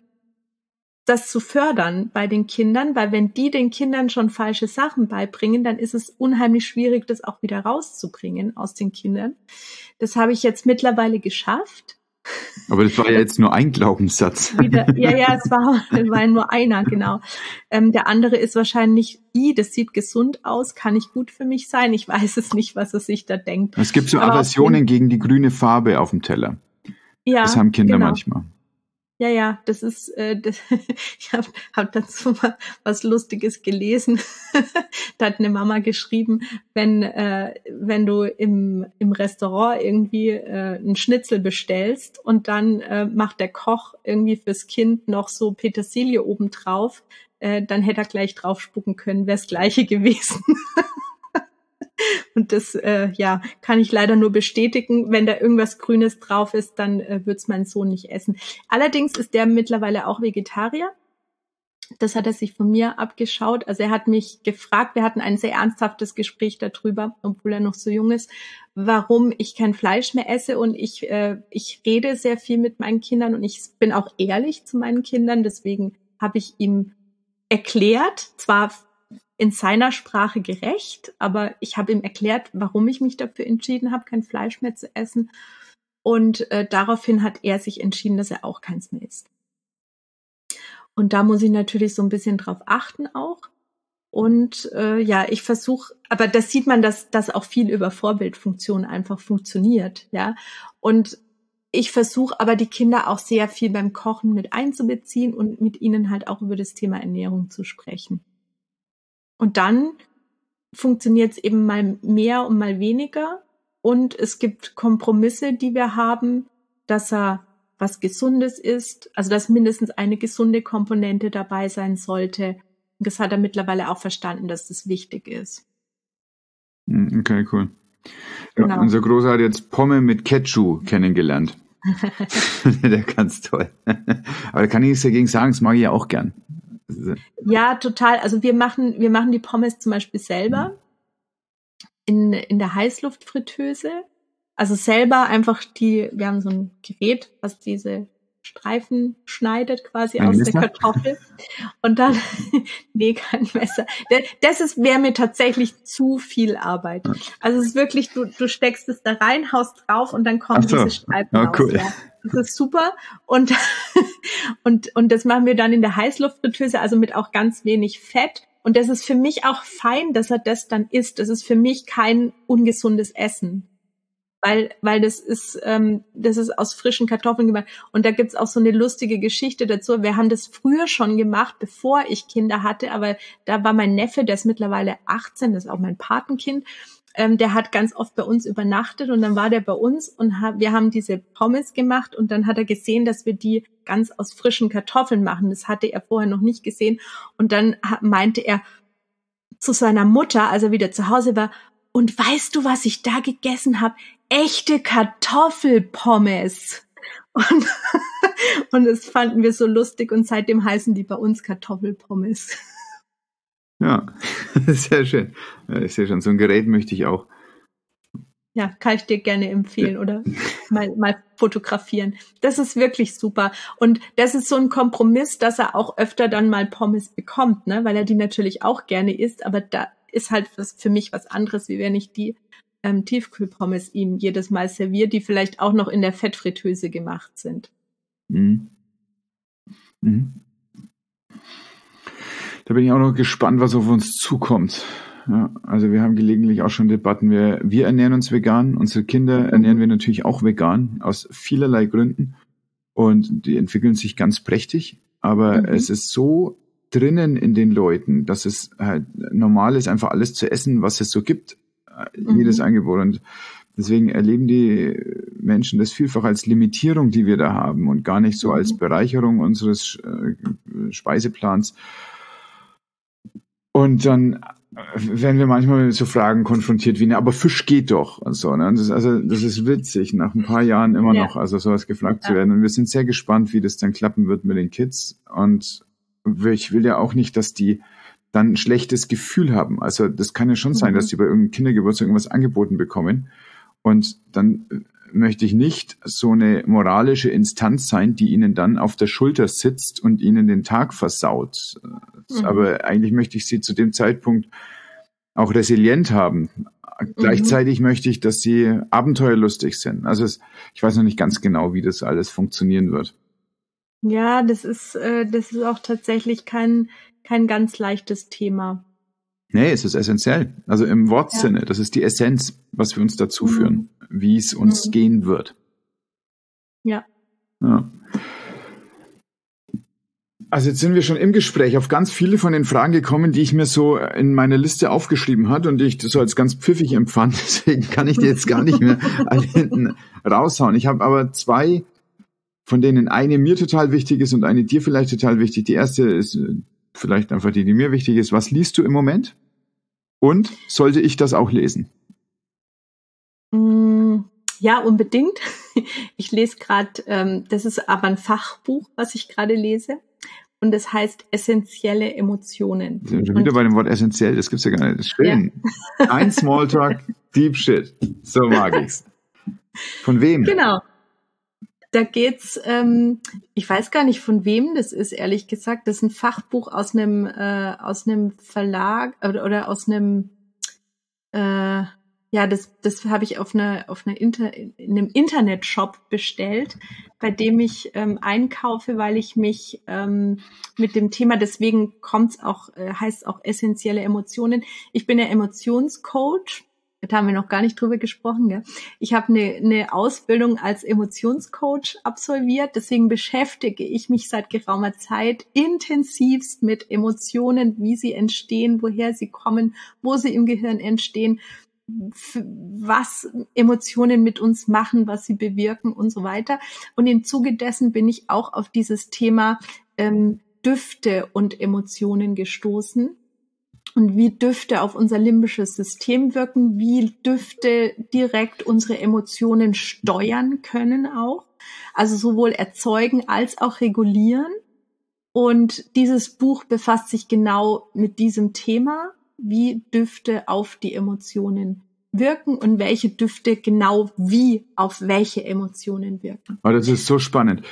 das zu fördern bei den Kindern, weil wenn die den Kindern schon falsche Sachen beibringen, dann ist es unheimlich schwierig, das auch wieder rauszubringen aus den Kindern. Das habe ich jetzt mittlerweile geschafft. Aber das war ja jetzt nur ein Glaubenssatz. Wieder, ja, ja, es war, war nur einer, genau. Ähm, der andere ist wahrscheinlich, i, das sieht gesund aus, kann nicht gut für mich sein. Ich weiß es nicht, was er sich da denkt. Es gibt so Aber Aversionen jeden, gegen die grüne Farbe auf dem Teller. ja, Das haben Kinder genau. manchmal. Ja, ja, das ist, äh, das, ich habe hab dazu mal was Lustiges gelesen. Da hat eine Mama geschrieben, wenn äh, wenn du im im Restaurant irgendwie äh, einen Schnitzel bestellst und dann äh, macht der Koch irgendwie fürs Kind noch so Petersilie obendrauf, äh, dann hätte er gleich drauf spucken können, wäre das Gleiche gewesen. Und das, äh, ja, kann ich leider nur bestätigen. Wenn da irgendwas Grünes drauf ist, dann äh, wird's mein Sohn nicht essen. Allerdings ist der mittlerweile auch Vegetarier. Das hat er sich von mir abgeschaut. Also er hat mich gefragt, wir hatten ein sehr ernsthaftes Gespräch darüber, obwohl er noch so jung ist, warum ich kein Fleisch mehr esse. Und ich, äh, ich rede sehr viel mit meinen Kindern und ich bin auch ehrlich zu meinen Kindern. Deswegen habe ich ihm erklärt, zwar in seiner Sprache gerecht, aber ich habe ihm erklärt, warum ich mich dafür entschieden habe, kein Fleisch mehr zu essen. Und äh, daraufhin hat er sich entschieden, dass er auch keins mehr isst. Und da muss ich natürlich so ein bisschen drauf achten auch. Und äh, ja, ich versuche, aber das sieht man, dass das auch viel über Vorbildfunktion einfach funktioniert, ja. Und ich versuche aber die Kinder auch sehr viel beim Kochen mit einzubeziehen und mit ihnen halt auch über das Thema Ernährung zu sprechen. Und dann funktioniert es eben mal mehr und mal weniger. Und es gibt Kompromisse, die wir haben, dass er was Gesundes ist, also dass mindestens eine gesunde Komponente dabei sein sollte. Und das hat er mittlerweile auch verstanden, dass das wichtig ist. Okay, cool. Genau. Ja, unser Großer hat jetzt Pommes mit Ketchup kennengelernt. Der kann's toll. Aber da kann ich nichts dagegen sagen, das mag ich ja auch gern. Ja, total. Also wir machen, wir machen die Pommes zum Beispiel selber in, in der Heißluftfritteuse. Also selber einfach die, wir haben so ein Gerät, was diese Streifen schneidet quasi Ein aus Messer? der Kartoffel. Und dann, nee, kein Messer. Das ist, wäre mir tatsächlich zu viel Arbeit. Also es ist wirklich, du, du steckst es da rein, haust drauf und dann kommen Ach so. diese Streifen Oh, raus. cool. Ja. Das ist super. Und, und, und das machen wir dann in der Heißluftfritteuse, also mit auch ganz wenig Fett. Und das ist für mich auch fein, dass er das dann isst. Das ist für mich kein ungesundes Essen. Weil, weil das ist, ähm, das ist aus frischen Kartoffeln gemacht. Und da gibt's auch so eine lustige Geschichte dazu. Wir haben das früher schon gemacht, bevor ich Kinder hatte. Aber da war mein Neffe, der ist mittlerweile achtzehn, das ist auch mein Patenkind. Ähm, der hat ganz oft bei uns übernachtet und dann war der bei uns und ha- wir haben diese Pommes gemacht und dann hat er gesehen, dass wir die ganz aus frischen Kartoffeln machen. Das hatte er vorher noch nicht gesehen. Und dann ha- meinte er zu seiner Mutter, als er wieder zu Hause war, und weißt du, was ich da gegessen habe? Echte Kartoffelpommes. Und, und das fanden wir so lustig und seitdem heißen die bei uns Kartoffelpommes. Ja, sehr schön. Ich sehe schon, so ein Gerät möchte ich auch. Ja, kann ich dir gerne empfehlen oder mal, mal fotografieren. Das ist wirklich super. Und das ist so ein Kompromiss, dass er auch öfter dann mal Pommes bekommt, ne, weil er die natürlich auch gerne isst, aber da ist halt was, für mich was anderes, wie wenn ich die ähm, Tiefkühlpommes ihm jedes Mal serviere, die vielleicht auch noch in der Fettfritteuse gemacht sind. Mhm. Mhm. Da bin ich auch noch gespannt, was auf uns zukommt. Ja, also wir haben gelegentlich auch schon Debatten. Wir, wir ernähren uns vegan, unsere Kinder ernähren wir natürlich auch vegan, aus vielerlei Gründen. Und die entwickeln sich ganz prächtig. Aber mhm. es ist so drinnen in den Leuten, dass es halt normal ist, einfach alles zu essen, was es so gibt. Mhm. Jedes Angebot. Und deswegen erleben die Menschen das vielfach als Limitierung, die wir da haben und gar nicht so als Bereicherung unseres Speiseplans. Und dann werden wir manchmal mit so Fragen konfrontiert wie, ne, aber Fisch geht doch und so. Ne? Und das, also das ist witzig, nach ein paar Jahren immer ja. noch, also sowas gefragt ja. zu werden. Und wir sind sehr gespannt, wie das dann klappen wird mit den Kids. Und ich will ja auch nicht, dass die dann ein schlechtes Gefühl haben. Also das kann ja schon mhm. sein, dass die bei irgendeinem Kindergeburtstag irgendwas angeboten bekommen. Und dann möchte ich nicht so eine moralische Instanz sein, die ihnen dann auf der Schulter sitzt und ihnen den Tag versaut. Mhm. Aber eigentlich möchte ich sie zu dem Zeitpunkt auch resilient haben. Mhm. Gleichzeitig möchte ich, dass sie abenteuerlustig sind. Also es, ich weiß noch nicht ganz genau, wie das alles funktionieren wird. Ja, das ist, äh, das ist auch tatsächlich kein, kein ganz leichtes Thema. Nee, es ist essentiell. Also im Wortsinne, ja. das ist die Essenz, was wir uns dazu führen, mhm. wie es uns mhm. gehen wird. Ja. ja. Also jetzt sind wir schon im Gespräch auf ganz viele von den Fragen gekommen, die ich mir so in meiner Liste aufgeschrieben hatte und die ich so als ganz pfiffig empfand. Deswegen kann ich die jetzt gar nicht mehr alle hinten raushauen. Ich habe aber zwei, von denen eine mir total wichtig ist und eine dir vielleicht total wichtig. Die erste ist vielleicht einfach die, die mir wichtig ist. Was liest du im Moment? Und sollte ich das auch lesen? Ja, unbedingt. Ich lese gerade, ähm, das ist aber ein Fachbuch, was ich gerade lese. Und das heißt Essentielle Emotionen. Wir sind schon wieder bei dem Wort essentiell, das gibt's ja gar nicht. Das ist schön. Ja. Ein Smalltalk, Deep Shit. So mag ich's. Von wem? Genau. Da geht's, ähm, ich weiß gar nicht, von wem das ist, ehrlich gesagt. Das ist ein Fachbuch aus einem, äh, aus einem Verlag oder, oder aus einem, äh, ja, das, das habe ich auf einer, auf einer Inter, in einem Internetshop bestellt, bei dem ich ähm, einkaufe, weil ich mich ähm, mit dem Thema, deswegen kommt's auch, äh, heißt auch essentielle Emotionen. Ich bin ja Emotionscoach. Da haben wir noch gar nicht drüber gesprochen. Gell? Ich habe eine, eine Ausbildung als Emotionscoach absolviert. Deswegen beschäftige ich mich seit geraumer Zeit intensivst mit Emotionen, wie sie entstehen, woher sie kommen, wo sie im Gehirn entstehen, was Emotionen mit uns machen, was sie bewirken und so weiter. Und im Zuge dessen bin ich auch auf dieses Thema ähm, Düfte und Emotionen gestoßen. Und wie Düfte auf unser limbisches System wirken, wie Düfte direkt unsere Emotionen steuern können auch. Also sowohl erzeugen als auch regulieren. Und dieses Buch befasst sich genau mit diesem Thema, wie Düfte auf die Emotionen wirken und welche Düfte genau wie auf welche Emotionen wirken. Oh, das ist so spannend.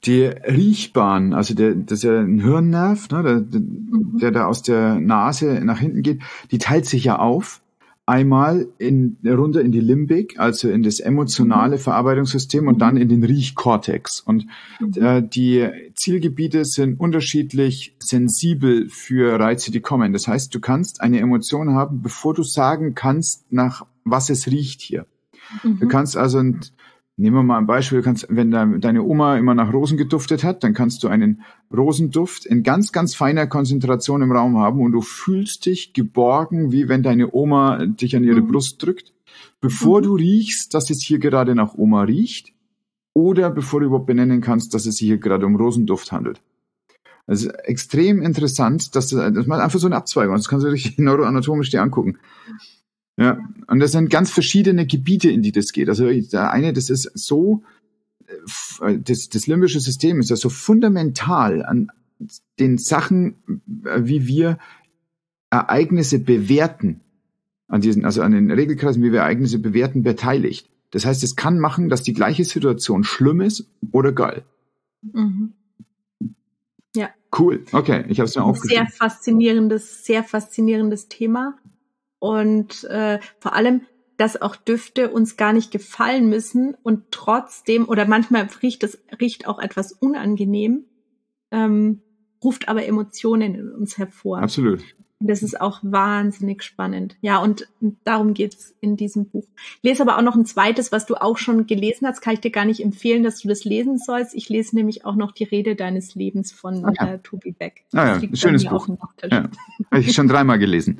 Die Riechbahn, also der, das ist ja ein Hirnnerv, ne, der, der, Mhm. der da aus der Nase nach hinten geht, die teilt sich ja auf. Einmal in, runter in die Limbik, also in das emotionale Mhm. Verarbeitungssystem und Mhm. dann in den Riechkortex. Und Mhm. äh, die Zielgebiete sind unterschiedlich sensibel für Reize, die kommen. Das heißt, du kannst eine Emotion haben, bevor du sagen kannst, nach was es riecht hier. Du Mhm. kannst also, nehmen wir mal ein Beispiel, du kannst, wenn deine Oma immer nach Rosen geduftet hat, dann kannst du einen Rosenduft in ganz, ganz feiner Konzentration im Raum haben und du fühlst dich geborgen, wie wenn deine Oma dich an ihre Mhm. Brust drückt, bevor Mhm. du riechst, dass es hier gerade nach Oma riecht oder bevor du überhaupt benennen kannst, dass es sich hier gerade um Rosenduft handelt. Also extrem interessant, dass das, das macht einfach so eine Abzweigung. Das kannst du richtig neuroanatomisch dir angucken. Ja, und das sind ganz verschiedene Gebiete, in die das geht. Also der eine, das ist so, das, das limbische System ist ja so fundamental an den Sachen, wie wir Ereignisse bewerten, an diesen, also an den Regelkreisen, wie wir Ereignisse bewerten, beteiligt. Das heißt, es kann machen, dass die gleiche Situation schlimm ist oder geil. Mhm. Ja. Cool. Okay, ich habe es mir Ein sehr aufgeschrieben. faszinierendes, sehr faszinierendes Thema. Und äh, vor allem, dass auch Düfte uns gar nicht gefallen müssen und trotzdem, oder manchmal riecht es riecht auch etwas unangenehm, ähm, ruft aber Emotionen in uns hervor. Absolut. Und das ist auch wahnsinnig spannend. Ja, und darum geht's in diesem Buch. Ich lese aber auch noch ein zweites, was du auch schon gelesen hast. Kann ich dir gar nicht empfehlen, dass du das lesen sollst. Ich lese nämlich auch noch die Rede deines Lebens von Okay. äh, Toby Beck. Ah Das ja, liegt schönes bei mir Buch. auf dem Nachttisch. Ja, habe ich schon dreimal gelesen.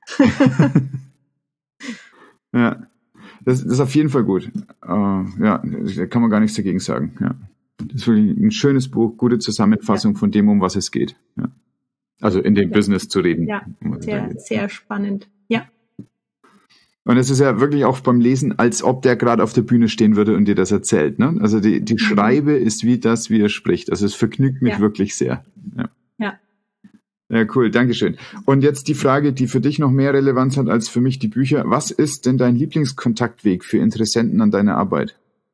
Ja, das, das ist auf jeden Fall gut. Uh, ja, da kann man gar nichts dagegen sagen. Ja. Das ist wirklich ein schönes Buch, gute Zusammenfassung ja. von dem, um was es geht. Ja. Also in dem ja. Business zu reden. Ja, sehr, sehr spannend. Ja. Und es ist ja wirklich auch beim Lesen, als ob der gerade auf der Bühne stehen würde und dir das erzählt. Ne? Also die, die mhm. Schreibe ist wie das, wie er spricht. Also es vergnügt mich ja. wirklich sehr. Ja. ja. Ja, cool, Dankeschön. Und jetzt die Frage, die für dich noch mehr Relevanz hat als für mich die Bücher. Was ist denn dein Lieblingskontaktweg für Interessenten an deiner Arbeit?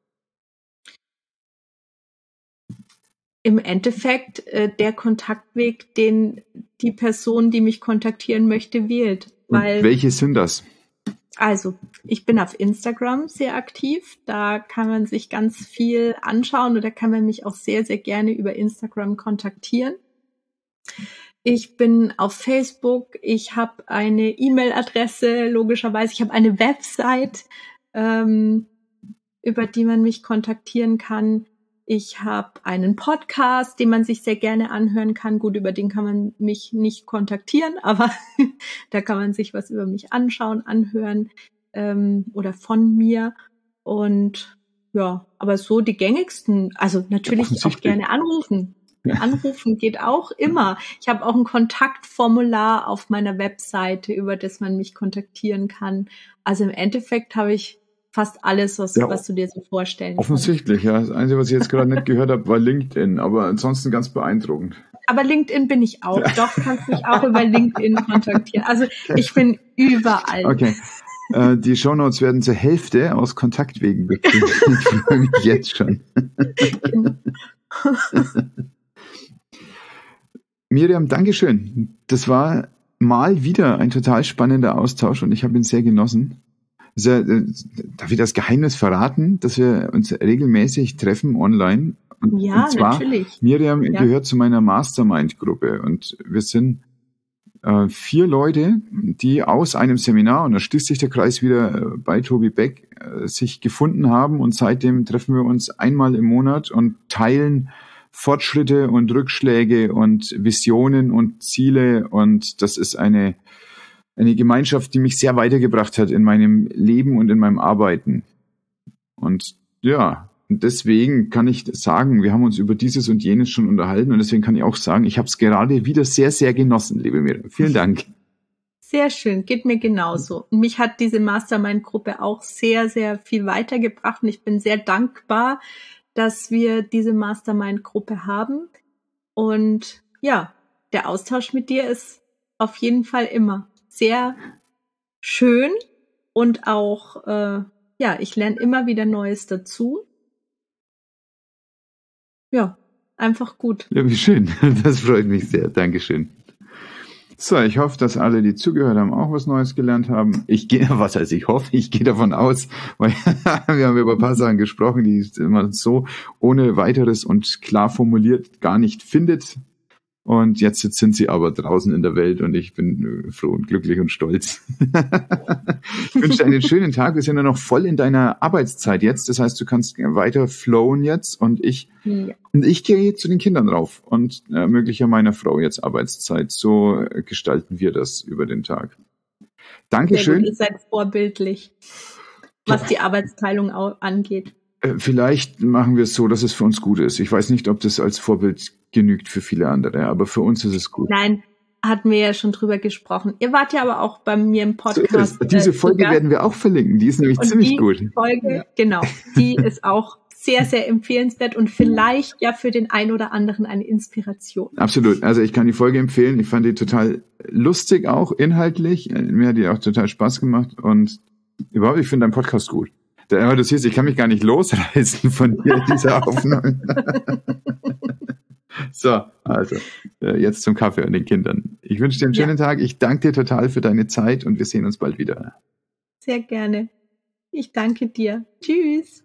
Im Endeffekt äh, der Kontaktweg, den die Person, die mich kontaktieren möchte, wählt. Weil, und welche sind das? Also, ich bin auf Instagram sehr aktiv. Da kann man sich ganz viel anschauen oder kann man mich auch sehr, sehr gerne über Instagram kontaktieren. Ich bin auf Facebook, ich habe eine E-Mail-Adresse, logischerweise, ich habe eine Website, ähm, über die man mich kontaktieren kann. Ich habe einen Podcast, den man sich sehr gerne anhören kann. Gut, über den kann man mich nicht kontaktieren, aber da kann man sich was über mich anschauen, anhören ähm, oder von mir. Und ja, aber so die gängigsten, also natürlich auch gerne anrufen. Anrufen geht auch immer. Ich habe auch ein Kontaktformular auf meiner Webseite, über das man mich kontaktieren kann. Also im Endeffekt habe ich fast alles, was, ja, was du dir so vorstellen offensichtlich, kannst. Ja. Das Einzige, was ich jetzt gerade nicht gehört habe, war LinkedIn, aber ansonsten ganz beeindruckend. Aber LinkedIn bin ich auch. Doch, kannst mich auch über LinkedIn kontaktieren. Also ich bin überall. Okay. Äh, die Shownotes werden zur Hälfte aus Kontaktwegen bestehen. Ich freue mich jetzt schon. Miriam, Dankeschön. Das war mal wieder ein total spannender Austausch und ich habe ihn sehr genossen. Also, äh, darf ich das Geheimnis verraten, dass wir uns regelmäßig treffen online? Und, ja, und zwar, natürlich. Miriam ja. gehört zu meiner Mastermind-Gruppe und wir sind äh, vier Leute, die aus einem Seminar, und da schließt sich der Kreis wieder äh, bei Toby Beck, äh, sich gefunden haben und seitdem treffen wir uns einmal im Monat und teilen Fortschritte und Rückschläge und Visionen und Ziele und das ist eine eine Gemeinschaft, die mich sehr weitergebracht hat in meinem Leben und in meinem Arbeiten. Und ja, deswegen kann ich sagen, wir haben uns über dieses und jenes schon unterhalten und deswegen kann ich auch sagen, ich habe es gerade wieder sehr, sehr genossen, liebe Miriam. Vielen Dank. Sehr schön, geht mir genauso. Und mich hat diese Mastermind-Gruppe auch sehr, sehr viel weitergebracht und ich bin sehr dankbar, dass wir diese Mastermind-Gruppe haben. Und ja, der Austausch mit dir ist auf jeden Fall immer sehr schön und auch, äh, ja, ich lerne immer wieder Neues dazu. Ja. einfach gut. Ja, wie schön. Das freut mich sehr. Dankeschön. So, ich hoffe, dass alle, die zugehört haben, auch was Neues gelernt haben. Ich gehe, was heißt ich hoffe, ich gehe davon aus, weil wir haben über ein paar Sachen gesprochen, die man so ohne weiteres und klar formuliert gar nicht findet. Und jetzt sind sie aber draußen in der Welt und ich bin froh und glücklich und stolz. Ich wünsche dir einen schönen Tag. Wir sind ja noch voll in deiner Arbeitszeit jetzt. Das heißt, du kannst weiter flowen jetzt und ich, ja. und ich gehe zu den Kindern rauf und ermögliche meiner Frau jetzt Arbeitszeit. So gestalten wir das über den Tag. Dankeschön. Ihr seid vorbildlich, was die Arbeitsteilung angeht. Vielleicht machen wir es so, dass es für uns gut ist. Ich weiß nicht, ob das als Vorbild genügt für viele andere, aber für uns ist es gut. Nein, hatten wir ja schon drüber gesprochen. Ihr wart ja aber auch bei mir im Podcast. So Diese Folge äh, werden wir auch verlinken. Die ist nämlich und ziemlich die gut. Folge, ja. Genau, die ist auch sehr, sehr empfehlenswert und vielleicht ja für den einen oder anderen eine Inspiration. Absolut. Also ich kann die Folge empfehlen. Ich fand die total lustig auch, inhaltlich. Mir hat die auch total Spaß gemacht und überhaupt, ich finde deinen Podcast gut. Du siehst, ich kann mich gar nicht losreißen von dir, dieser Aufnahme. So, also, jetzt zum Kaffee und den Kindern. Ich wünsche dir einen schönen ja. Tag. Ich danke dir total für deine Zeit und wir sehen uns bald wieder. Sehr gerne. Ich danke dir. Tschüss.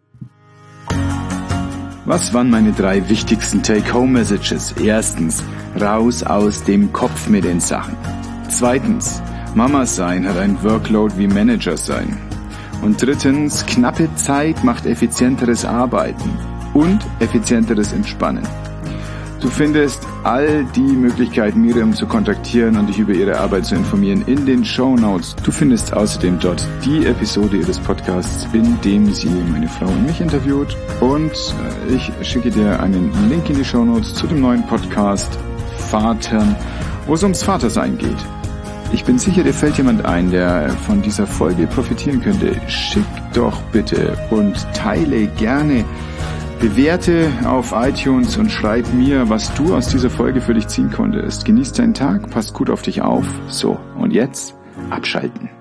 Was waren meine drei wichtigsten Take-Home-Messages? Erstens, raus aus dem Kopf mit den Sachen. Zweitens, Mama sein hat ein Workload wie Manager sein. Und drittens, knappe Zeit macht effizienteres Arbeiten und effizienteres Entspannen. Du findest all die Möglichkeiten, Miriam zu kontaktieren und dich über ihre Arbeit zu informieren, in den Shownotes. Du findest außerdem dort die Episode ihres Podcasts, in dem sie meine Frau und mich interviewt. Und ich schicke dir einen Link in die Shownotes zu dem neuen Podcast Vatern, wo es ums Vatersein geht. Ich bin sicher, dir fällt jemand ein, der von dieser Folge profitieren könnte. Schick doch bitte und teile gerne. Bewerte auf iTunes und schreib mir, was du aus dieser Folge für dich ziehen konntest. Genieß deinen Tag, passt gut auf dich auf. So, und jetzt abschalten.